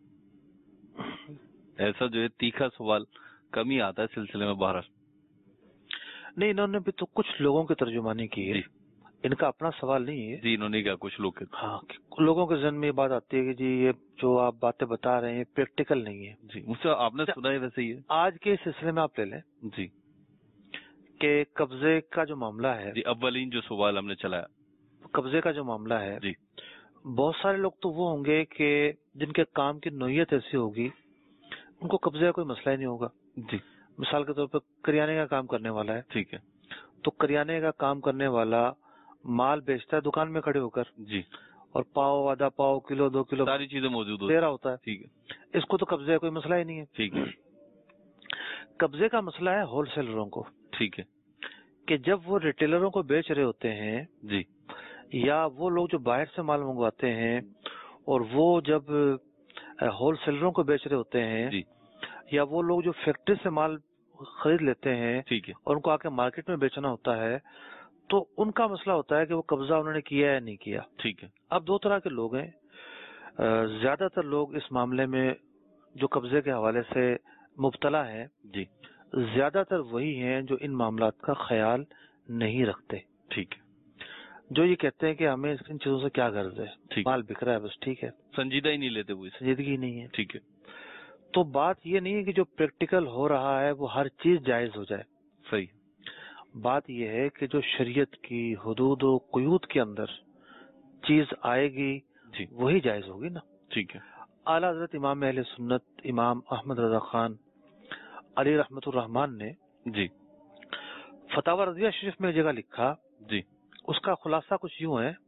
ایسا جو ہے تیکھا سوال کم ہی آتا ہے سلسلے میں. بہرحال نہیں انہوں نے بھی تو کچھ لوگوں کی ترجمانی کی ہے. ان کا اپنا سوال نہیں ہے. جی انہوں نے کہا کچھ لوگ ہاں لوگوں کے ذہن میں یہ بات آتی ہے کہ جی یہ جو آپ باتیں بتا رہے ہیں پریکٹیکل نہیں ہے. جی مجھ سے آپ نے سنا ہے ویسے ہی ہے. آج کے سلسلے میں آپ لے لیں جی کہ قبضے کا جو معاملہ ہے. جی اولین جو سوال ہم نے چلایا قبضے کا جو معاملہ ہے جی بہت سارے لوگ تو وہ ہوں گے کہ جن کے کام کی نوعیت ایسی ہوگی ان کو قبضے کا کوئی مسئلہ ہی نہیں ہوگا. جی مثال کے طور پہ کریانے کا کام کرنے والا ہے. ٹھیک ہے. تو کریانے کا کام کرنے والا مال بیچتا ہے دکان میں کھڑے ہو کر. جی اور پاؤ آدھا پاؤ کلو دو کلو ساری چیزیں موجود دے رہا ہوتا ہے. ٹھیک ہے. اس کو تو قبضے کا کوئی مسئلہ ہی نہیں ہے. ٹھیک ہے. قبضے کا مسئلہ ہے ہول سیلروں کو. ٹھیک ہے. کہ جب وہ ریٹیلروں کو بیچ رہے ہوتے ہیں جی یا وہ لوگ جو باہر سے مال منگواتے ہیں اور وہ جب ہول سیلروں کو بیچ رہے ہوتے ہیں جی یا وہ لوگ جو فیکٹری سے مال خرید لیتے ہیں ٹھیک ہے اور ان کو آ کے مارکیٹ میں بیچنا ہوتا ہے تو ان کا مسئلہ ہوتا ہے کہ وہ قبضہ انہوں نے کیا یا نہیں کیا. ٹھیک ہے. اب دو طرح کے لوگ ہیں. زیادہ تر لوگ اس معاملے میں جو قبضے کے حوالے سے مبتلا ہیں جی زیادہ تر وہی ہیں جو ان معاملات کا خیال نہیں رکھتے. ٹھیک ہے. جو یہ کہتے ہیں کہ ہمیں ان چیزوں سے کیا غرض ہے, مال بک رہا ہے بس ٹھیک ہے, سنجیدہ ہی نہیں لیتے, وہ سنجیدگی نہیں ہے. ٹھیک ہے. تو بات یہ نہیں ہے کہ جو پریکٹیکل ہو رہا ہے وہ ہر چیز جائز ہو جائے. صحیح. بات یہ ہے کہ جو شریعت کی حدود و قیود کے اندر چیز آئے گی جی وہی جائز ہوگی نا. ٹھیک ہے. اعلیٰ حضرت امام اہل سنت امام احمد رضا خان علی رحمت الرحمان نے جی فتاوی رضویہ شریف میں جگہ لکھا. جی اس کا خلاصہ کچھ یوں ہے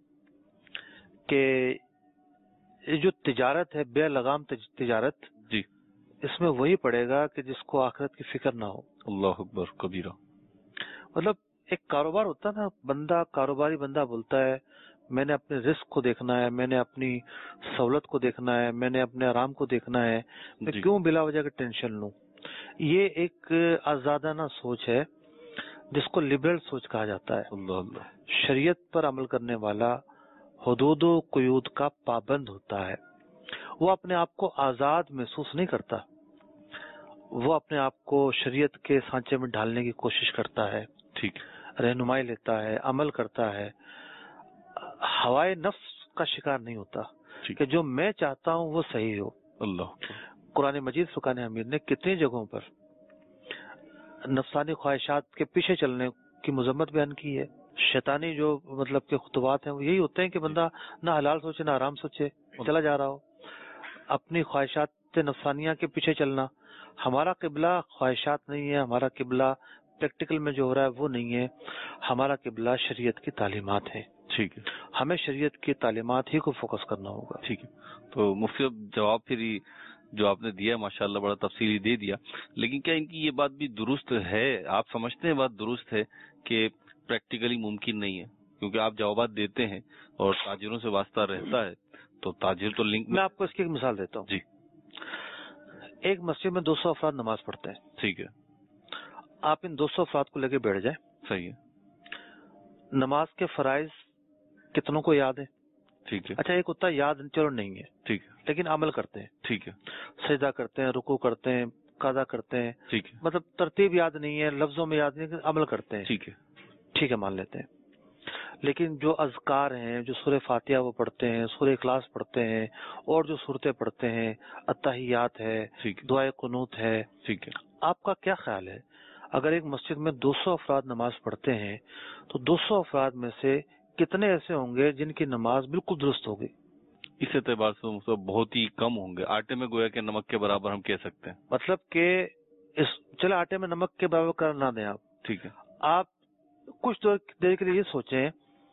کہ یہ جو تجارت ہے بے لگام تجارت جی اس میں وہی پڑے گا کہ جس کو آخرت کی فکر نہ ہو. اللہ اکبر کبیرہ. مطلب ایک کاروبار ہوتا ہے نا, بندہ کاروباری بندہ بولتا ہے میں نے اپنے رزق کو دیکھنا ہے, میں نے اپنی سہولت کو دیکھنا ہے, میں نے اپنے آرام کو دیکھنا ہے, میں جی. کیوں بلا وجہ کی ٹینشن لوں. یہ ایک آزادانہ سوچ ہے جس کو لبرل سوچ کہا جاتا ہے. اللہ اللہ. شریعت پر عمل کرنے والا حدود و قیود کا پابند ہوتا ہے. وہ اپنے آپ کو آزاد محسوس نہیں کرتا, وہ اپنے آپ کو شریعت کے سانچے میں ڈھالنے کی کوشش کرتا ہے, ٹھیک, رہنمائی لیتا ہے, عمل کرتا ہے, ہوائے نفس کا شکار نہیں ہوتا کہ جو میں چاہتا ہوں وہ صحیح ہو. اللہ. قرآن مجید فرقان حمید نے کتنی جگہوں پر نفسانی خواہشات کے پیچھے چلنے کی مذمت بیان کی ہے. شیطانی جو مطلب کہ خطبات ہیں وہ یہی ہوتے ہیں کہ بندہ نہ حلال سوچے نہ حرام سوچے, چلا جا رہا ہو اپنی خواہشات نفسانیہ کے پیچھے چلنا. ہمارا قبلہ خواہشات نہیں ہے, ہمارا قبلہ پریکٹیکل میں جو ہو رہا ہے وہ نہیں ہے, ہمارا قبلہ شریعت کی تعلیمات ہے. ٹھیک ہے, ہمیں شریعت کی تعلیمات ہی کو فوکس کرنا ہوگا. ٹھیک ہے. تو مفتی جواب پھر جو آپ نے دیا ماشاءاللہ بڑا تفصیلی دے دیا, لیکن کیا ان کی یہ بات بھی درست ہے؟ آپ سمجھتے ہیں بات درست ہے کہ پریکٹیکلی ممکن نہیں ہے؟ کیونکہ آپ جوابات دیتے ہیں اور تاجروں سے واسطہ رہتا ہے تو تاجر تو لنک. میں آپ کو اس کی ایک مثال دیتا ہوں. جی. ایک مسجد میں دو سو افراد نماز پڑھتے ہیں. ٹھیک ہے. آپ ان دو سو افراد کو لے کے بیٹھ جائیں. صحیح ہے. نماز کے فرائض کتنوں کو یاد ہے؟ ٹھیک ہے. اچھا ایک ہوتا ہے یاد چلو نہیں ہے, ٹھیک ہے, لیکن عمل کرتے ہیں. ٹھیک ہے. سجدہ کرتے ہیں, رکوع کرتے ہیں, قضا کرتے ہیں. ٹھیک ہے. مطلب ترتیب یاد نہیں ہے, لفظوں میں یاد نہیں ہے, عمل کرتے ہیں. ٹھیک ہے. ٹھیک ہے مان لیتے ہیں. لیکن جو اذکار ہیں, جو سورہ فاتحہ وہ پڑھتے ہیں, سورہ اخلاص پڑھتے ہیں, اور جو صورتیں پڑھتے ہیں, اتحیات ہے, دعائے قنوت ہے. ٹھیک ہے. آپ کا کیا خیال ہے اگر ایک مسجد میں دو سو افراد نماز پڑھتے ہیں تو دو سو افراد میں سے کتنے ایسے ہوں گے جن کی نماز بالکل درست ہوگی؟ اس اعتبار سے بہت ہی کم ہوں گے. آٹے میں گویا کہ نمک کے برابر ہم کہہ سکتے ہیں. مطلب کہ اس چلے آٹے میں نمک کے برابر کر نہ دیں آپ. ٹھیک ہے. آپ کچھ دیر کے لیے یہ سوچیں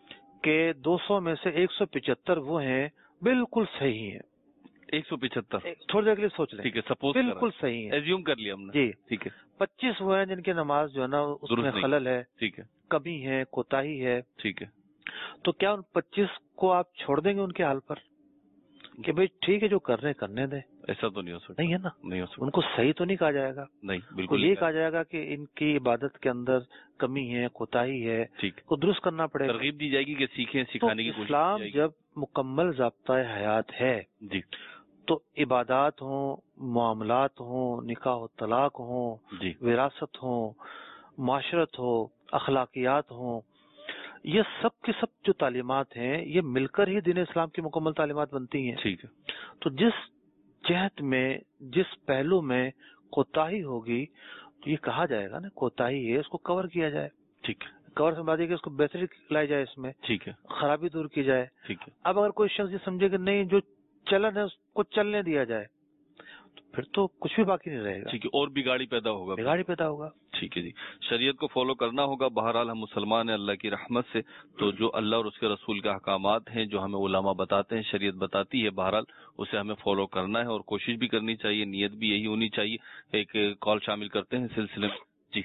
کہ دو سو میں سے ایک سو پچہتر وہ ہیں بالکل صحیح ہیں. ایک سو پچہتر تھوڑی دیر کے لیے سوچ لیں. ٹھیک ہے. سپوز بالکل صحیح ہے, ایزیوم کر لیا ہم نے. جی ٹھیک ہے. پچیس وہ ہیں جن کی نماز جو ہے نا اس میں خلل ہے, ٹھیک ہے, کمی ہے, کوتاہی ہے. ٹھیک ہے. تو کیا ان پچیس کو آپ چھوڑ دیں گے ان کے حال پر کہ بھئی ٹھیک ہے جو کر رہے کرنے دیں؟ ایسا تو نہیں ہو سکتا. نہیں ہے نا, نہیں ہو سکتا. ان کو صحیح تو نہیں کہا جائے گا. نہیں بالکل یہ کہا جائے گا کہ ان کی عبادت کے اندر کمی ہے, کوتاہی ہے, ٹھیک, کو درست کرنا پڑے گا. ترغیب دی جائے گی کہ سیکھیں, سکھانے کی کوشش. اسلام جب مکمل ضابطۂ حیات ہے جی تو عبادات ہوں, معاملات ہوں, نکاح و طلاق ہوں, جی, وراثت ہوں, معاشرت ہو, اخلاقیات ہوں, یہ سب کی سب جو تعلیمات ہیں یہ مل کر ہی دین اسلام کی مکمل تعلیمات بنتی ہیں. ٹھیک ہے. تو جس جہت میں, جس پہلو میں کوتاہی ہوگی تو یہ کہا جائے گا نا کوتاہی ہے, اس کو کور کیا جائے. ٹھیک ہے. کور سے بات ہے کہ اس کو بہتری لائی جائے, اس میں ٹھیک ہے, خرابی دور کی جائے. ٹھیک ہے. اب اگر کوئی شخص یہ سمجھے کہ نہیں جو چلن ہے اس کو چلنے دیا جائے تو پھر تو کچھ بھی باقی نہیں رہے گا. ٹھیک ہے. اور بگاڑی پیدا ہوگا. بگاڑی پیدا ہوگا. ٹھیک ہے جی. شریعت کو فالو کرنا ہوگا. بہرحال ہم مسلمان ہیں اللہ کی رحمت سے, تو جو اللہ اور اس کے رسول کے احکامات ہیں جو ہمیں علماء بتاتے ہیں, شریعت بتاتی ہے, بہرحال اسے ہمیں فالو کرنا ہے اور کوشش بھی کرنی چاہیے, نیت بھی یہی ہونی چاہیے. ایک کال شامل کرتے ہیں سلسلے میں. جی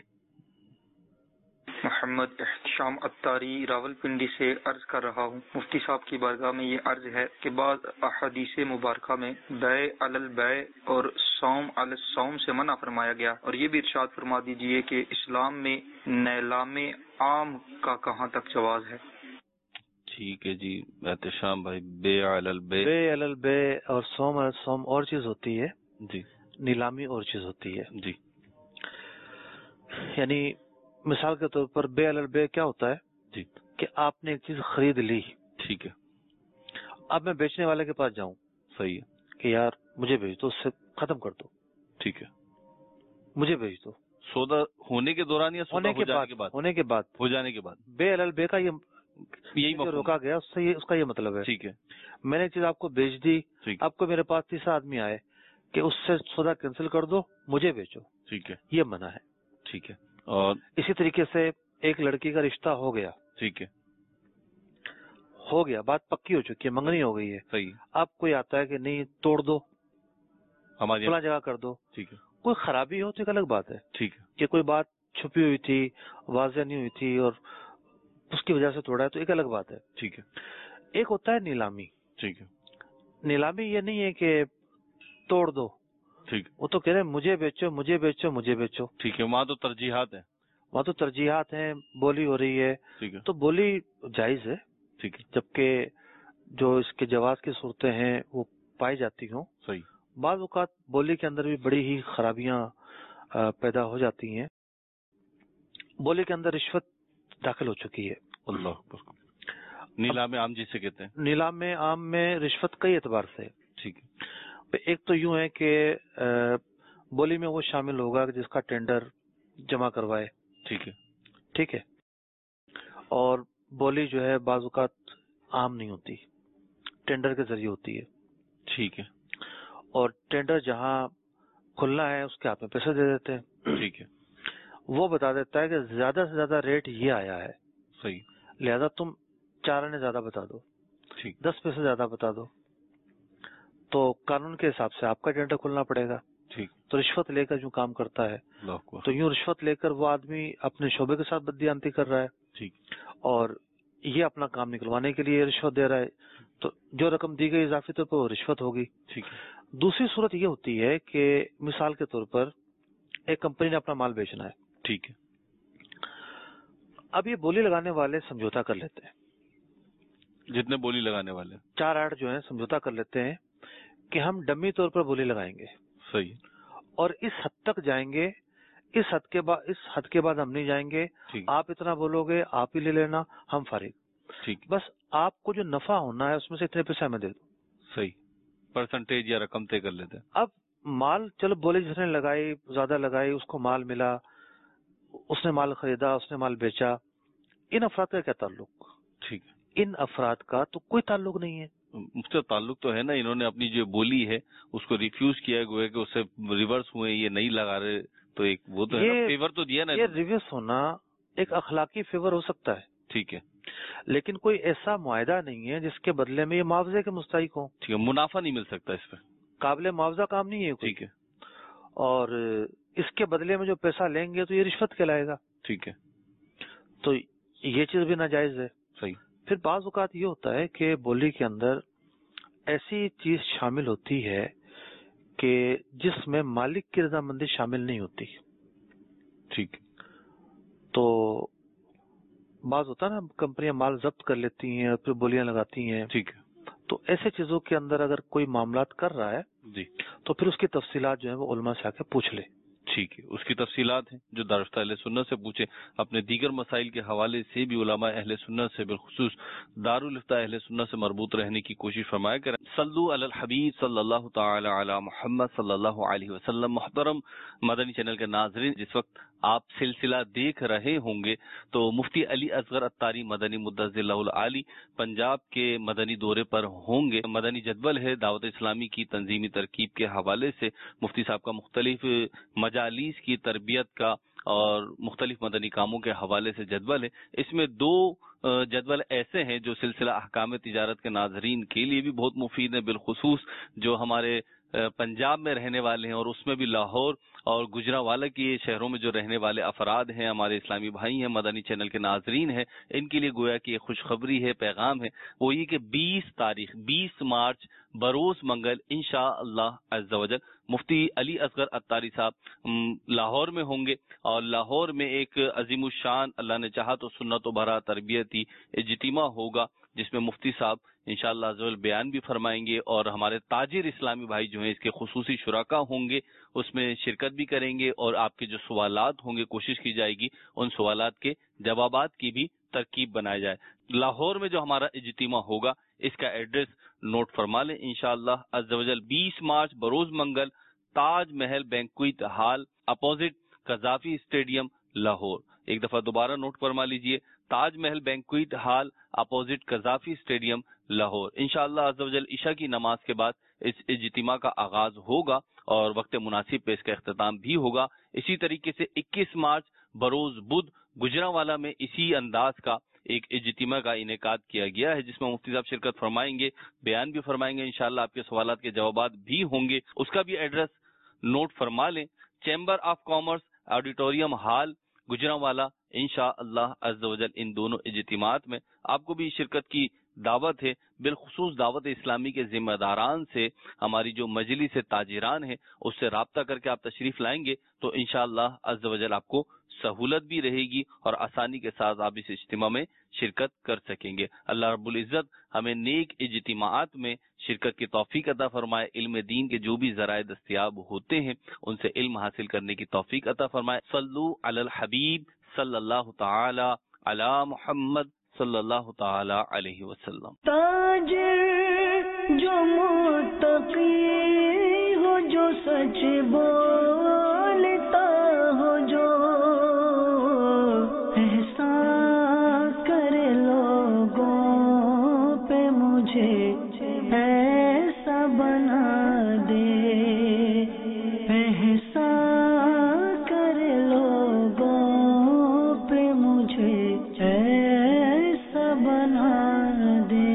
محمد احتشام اتاری راول پنڈی سے عرض کر رہا ہوں. مفتی صاحب کی بارگاہ میں یہ عرض ہے کہ بعض احادیث مبارکہ میں بیع علی البیع اور صوم علی الصوم سے منع فرمایا گیا, اور یہ بھی ارشاد فرما دیجئے کہ اسلام میں نیلام عام کا کہاں تک جواز ہے؟ ٹھیک ہے جی احتشام بھائی. بیع علی البیع, بیع علی البیع اور صوم علی الصوم اور چیز ہوتی ہے جی, نیلامی اور چیز ہوتی ہے جی. یعنی مثال کے طور پر بیع علی البیع کیا ہوتا ہے جی کہ آپ نے ایک چیز خرید لی, ٹھیک ہے, اب میں بیچنے والے کے پاس جاؤں, صحیح ہے, کہ یار مجھے بھیج دو, اس سے ختم کر دو, ٹھیک ہے, مجھے بھیج دو. سودا ہونے کے دوران یا سودا ہونے کے بعد, کے بعد ہونے کے بعد, ہو جانے کے بعد. بے الل بے کا یہ یہی جو روکا گیا اس سے یہ اس کا یہ مطلب ہے. ٹھیک ہے, میں نے ایک چیز آپ کو بیچ دی, آپ کو میرے پاس تیسرا آدمی آئے کہ اس سے سودا کینسل کر دو, مجھے بیچو. ٹھیک ہے, یہ منع ہے. ٹھیک ہے. اور اسی طریقے سے ایک لڑکی کا رشتہ ہو گیا, ٹھیک ہے, ہو گیا, بات پکی ہو چکی ہے, منگنی ہو گئی ہے. صحیح. اب کوئی آتا ہے کہ نہیں توڑ دو, ہماری کھلا جگہ کر دو. ٹھیک ہے, کوئی خرابی ہو تو ایک الگ بات ہے. ٹھیک ہے, کہ کوئی بات چھپی ہوئی تھی, واضح نہیں ہوئی تھی اور اس کی وجہ سے توڑا ہے تو ایک الگ بات ہے. ٹھیک ہے. ایک ہوتا ہے نیلامی. ٹھیک ہے. نیلامی یہ نہیں ہے کہ توڑ دو, ٹھیک, وہ تو کہہ رہے ہیں مجھے بیچو مجھے بیچو مجھے بیچو. ٹھیک ہے, وہاں تو ترجیحات ہیں, وہاں تو ترجیحات ہیں, بولی ہو رہی ہے. ٹھیک ہے, تو بولی جائز ہے. ٹھیک ہے, جبکہ جو اس کے جواز کی صورتیں ہیں وہ پائی جاتی ہوں. صحیح. بعض اوقات بولی کے اندر بھی بڑی ہی خرابیاں پیدا ہو جاتی ہیں. بولی کے اندر رشوت داخل ہو چکی ہے. اللہ اکبر. نیلام عام جسے کہتے ہیں, نیلام عام میں رشوت کئی اعتبار سے. ٹھیک ہے. ایک تو یوں ہے کہ بولی میں وہ شامل ہوگا جس کا ٹینڈر جمع کروائے. ٹھیک ہے. ٹھیک ہے. اور بولی جو ہے بعض اوقات عام نہیں ہوتی, ٹینڈر کے ذریعے ہوتی ہے. ٹھیک ہے. اور ٹینڈر جہاں کھلنا ہے اس کے ہاتھ میں پیسے دے دیتے ہیں. ٹھیک ہے. وہ بتا دیتا ہے کہ زیادہ سے زیادہ ریٹ یہ آیا ہے, صحیح, لہذا تم چار آنے زیادہ بتا دو, ٹھیک, دس پیسے زیادہ بتا دو. تو قانون کے حساب سے آپ کا ٹینڈر کھلنا پڑے گا. ٹھیک. تو رشوت لے کر جو کام کرتا ہے, تو یوں رشوت لے کر وہ آدمی اپنے شعبے کے ساتھ بددیانتی کر رہا ہے. ٹھیک. اور یہ اپنا کام نکلوانے کے لیے رشوت دے رہا ہے, تو جو رقم دی گئی اضافی طور پر وہ رشوت ہوگی. ٹھیک. دوسری صورت یہ ہوتی ہے کہ مثال کے طور پر ایک کمپنی نے اپنا مال بیچنا ہے. ٹھیک ہے. اب یہ بولی لگانے والے سمجھوتا کر لیتے ہیں, جتنے بولی لگانے والے چار آٹھ جو ہیں سمجھوتا کر لیتے ہیں کہ ہم ڈمی طور پر بولی لگائیں گے. صحیح. اور اس حد تک جائیں گے, اس حد کے بعد اس حد کے بعد ہم نہیں جائیں گے. آپ اتنا بولو گے, آپ ہی لے لینا, ہم فارغ. ٹھیک. بس آپ کو جو نفع ہونا ہے اس میں سے اتنے پیسے ہمیں دے دو. صحیح. پرسنٹیج یا رقم طے کر لیتے ہیں. اب مال چلو بولی جس نے لگائی, زیادہ لگائی, اس کو مال ملا, اس نے مال خریدا, اس نے مال بیچا, ان افراد کا کیا تعلق؟ ٹھیک. ان افراد کا تو کوئی تعلق نہیں ہے. مجھ سے تعلق تو ہے نا, انہوں نے اپنی جو بولی ہے اس کو ریفیوز کیا گیا کہ اس سے ریورس ہوئے, یہ نہیں لگا رہے, تو ایک وہ تو ہے, فیور تو دیا نا. یہ ریورس ہونا ایک اخلاقی فیور ہو سکتا ہے. ٹھیک ہے. لیکن کوئی ایسا معاہدہ نہیں ہے جس کے بدلے میں یہ معاوضے کے مستحق ہوں. ٹھیک ہے. منافع نہیں مل سکتا اس پہ, قابل معاوضہ کام نہیں ہے. ٹھیک ہے. اور اس کے بدلے میں جو پیسہ لیں گے تو یہ رشوت کہلائے گا. ٹھیک ہے. تو یہ چیز بھی ناجائز ہے. صحیح. پھر بعض اوقات یہ ہوتا ہے کہ بولی کے اندر ایسی چیز شامل ہوتی ہے کہ جس میں مالک کی رضامندی شامل نہیں ہوتی. ٹھیک. تو بعض ہوتا ہے نا, کمپنیاں مال ضبط کر لیتی ہیں اور پھر بولیاں لگاتی ہیں. ٹھیک ہے. تو ایسے چیزوں کے اندر اگر کوئی معاملات کر رہا ہے جی, تو پھر اس کی تفصیلات جو ہیں وہ علماء سے آ کے پوچھ لے. ٹھیک ہے. اس کی تفصیلات ہیں جو دارالفتہ اہل سنت سے پوچھے. اپنے دیگر مسائل کے حوالے سے بھی علماء اہل سنت سے بالخصوص دارالفتہ اہل سنت سے مربوط رہنے کی کوشش فرمایا کریں. صلو علی الحبیب صلی اللہ تعالی علی محمد صلی اللہ علیہ وسلم. محترم مدنی چینل کے ناظرین, جس وقت آپ سلسلہ دیکھ رہے ہوں گے تو مفتی علی اصغر عطاری مدنی مدظر اللہ العالی پنجاب کے مدنی دورے پر ہوں گے. مدنی جدول ہے دعوت اسلامی کی تنظیمی ترکیب کے حوالے سے مفتی صاحب کا مختلف مجالس کی تربیت کا اور مختلف مدنی کاموں کے حوالے سے جدول ہے. اس میں دو جدول ایسے ہیں جو سلسلہ احکام تجارت کے ناظرین کے لیے بھی بہت مفید ہیں, بالخصوص جو ہمارے پنجاب میں رہنے والے ہیں اور اس میں بھی لاہور اور گجرانوالہ کی شہروں میں جو رہنے والے افراد ہیں, ہمارے اسلامی بھائی ہیں, مدنی چینل کے ناظرین ہیں, ان کے لیے گویا کہ ایک خوشخبری ہے, پیغام ہے. وہ یہ کہ بیس تاریخ بیس مارچ بروز منگل انشاء اللہ عز و جل مفتی علی اصغر عطاری صاحب لاہور میں ہوں گے, اور لاہور میں ایک عظیم الشان اللہ نے چاہا تو سنت و بھرا تربیتی اجتماع ہوگا, جس میں مفتی صاحب انشاءاللہ عز و جل بیان بھی فرمائیں گے, اور ہمارے تاجر اسلامی بھائی جو ہیں اس کے خصوصی شرکا ہوں گے, اس میں شرکت بھی کریں گے, اور آپ کے جو سوالات ہوں گے کوشش کی جائے گی ان سوالات کے جوابات کی بھی ترکیب بنایا جائے. لاہور میں جو ہمارا اجتماع ہوگا اس کا ایڈریس نوٹ فرما لیں. انشاءاللہ عز و جل بیس مارچ بروز منگل Taj Mahal banquet hall opposite Gaddafi stadium Lahore. ایک دفعہ دوبارہ نوٹ فرما لیجئے, Taj Mahal banquet hall opposite Gaddafi stadium Lahore. انشاءاللہ عز و جل عشاء کی نماز کے بعد اس اجتماع کا آغاز ہوگا اور وقت مناسب پہ اس کا اختتام بھی ہوگا. اسی طریقے سے اکیس مارچ بروز بدھ گجرانوالا میں اسی انداز کا ایک اجتماع کا انعقاد کیا گیا ہے جس میں مفتی صاحب شرکت فرمائیں گے, بیان بھی فرمائیں گے, انشاءاللہ آپ کے سوالات کے جوابات بھی ہوں گے. اس کا بھی ایڈریس نوٹ فرما لیں, chamber of commerce auditorium hall Gujranwala. انشاءاللہ عز و جل ان دونوں اجتماعات میں آپ کو بھی شرکت کی دعوت ہے. بالخصوص دعوت اسلامی کے ذمہ داران سے, ہماری جو مجلس تاجران ہیں اس سے رابطہ کر کے آپ تشریف لائیں گے تو انشاءاللہ عز و جل آپ کو سہولت بھی رہے گی اور آسانی کے ساتھ آپ اس اجتماع میں شرکت کر سکیں گے. اللہ رب العزت ہمیں نیک اجتماعات میں شرکت کی توفیق عطا فرمائے. علم دین کے جو بھی ذرائع دستیاب ہوتے ہیں ان سے علم حاصل کرنے کی توفیق عطا فرمائے. صلو علی الحبیب صلی اللہ تعالی علی محمد صلی اللہ تعالی علیہ وسلم. تاجر جو متقی ہو, جو سچ بولتا ہو, جو احسان کرے لوگوں پہ, مجھے ایسا بنا دے. احسان کرے لوگوں پہ, مجھے ایسا بنا دے.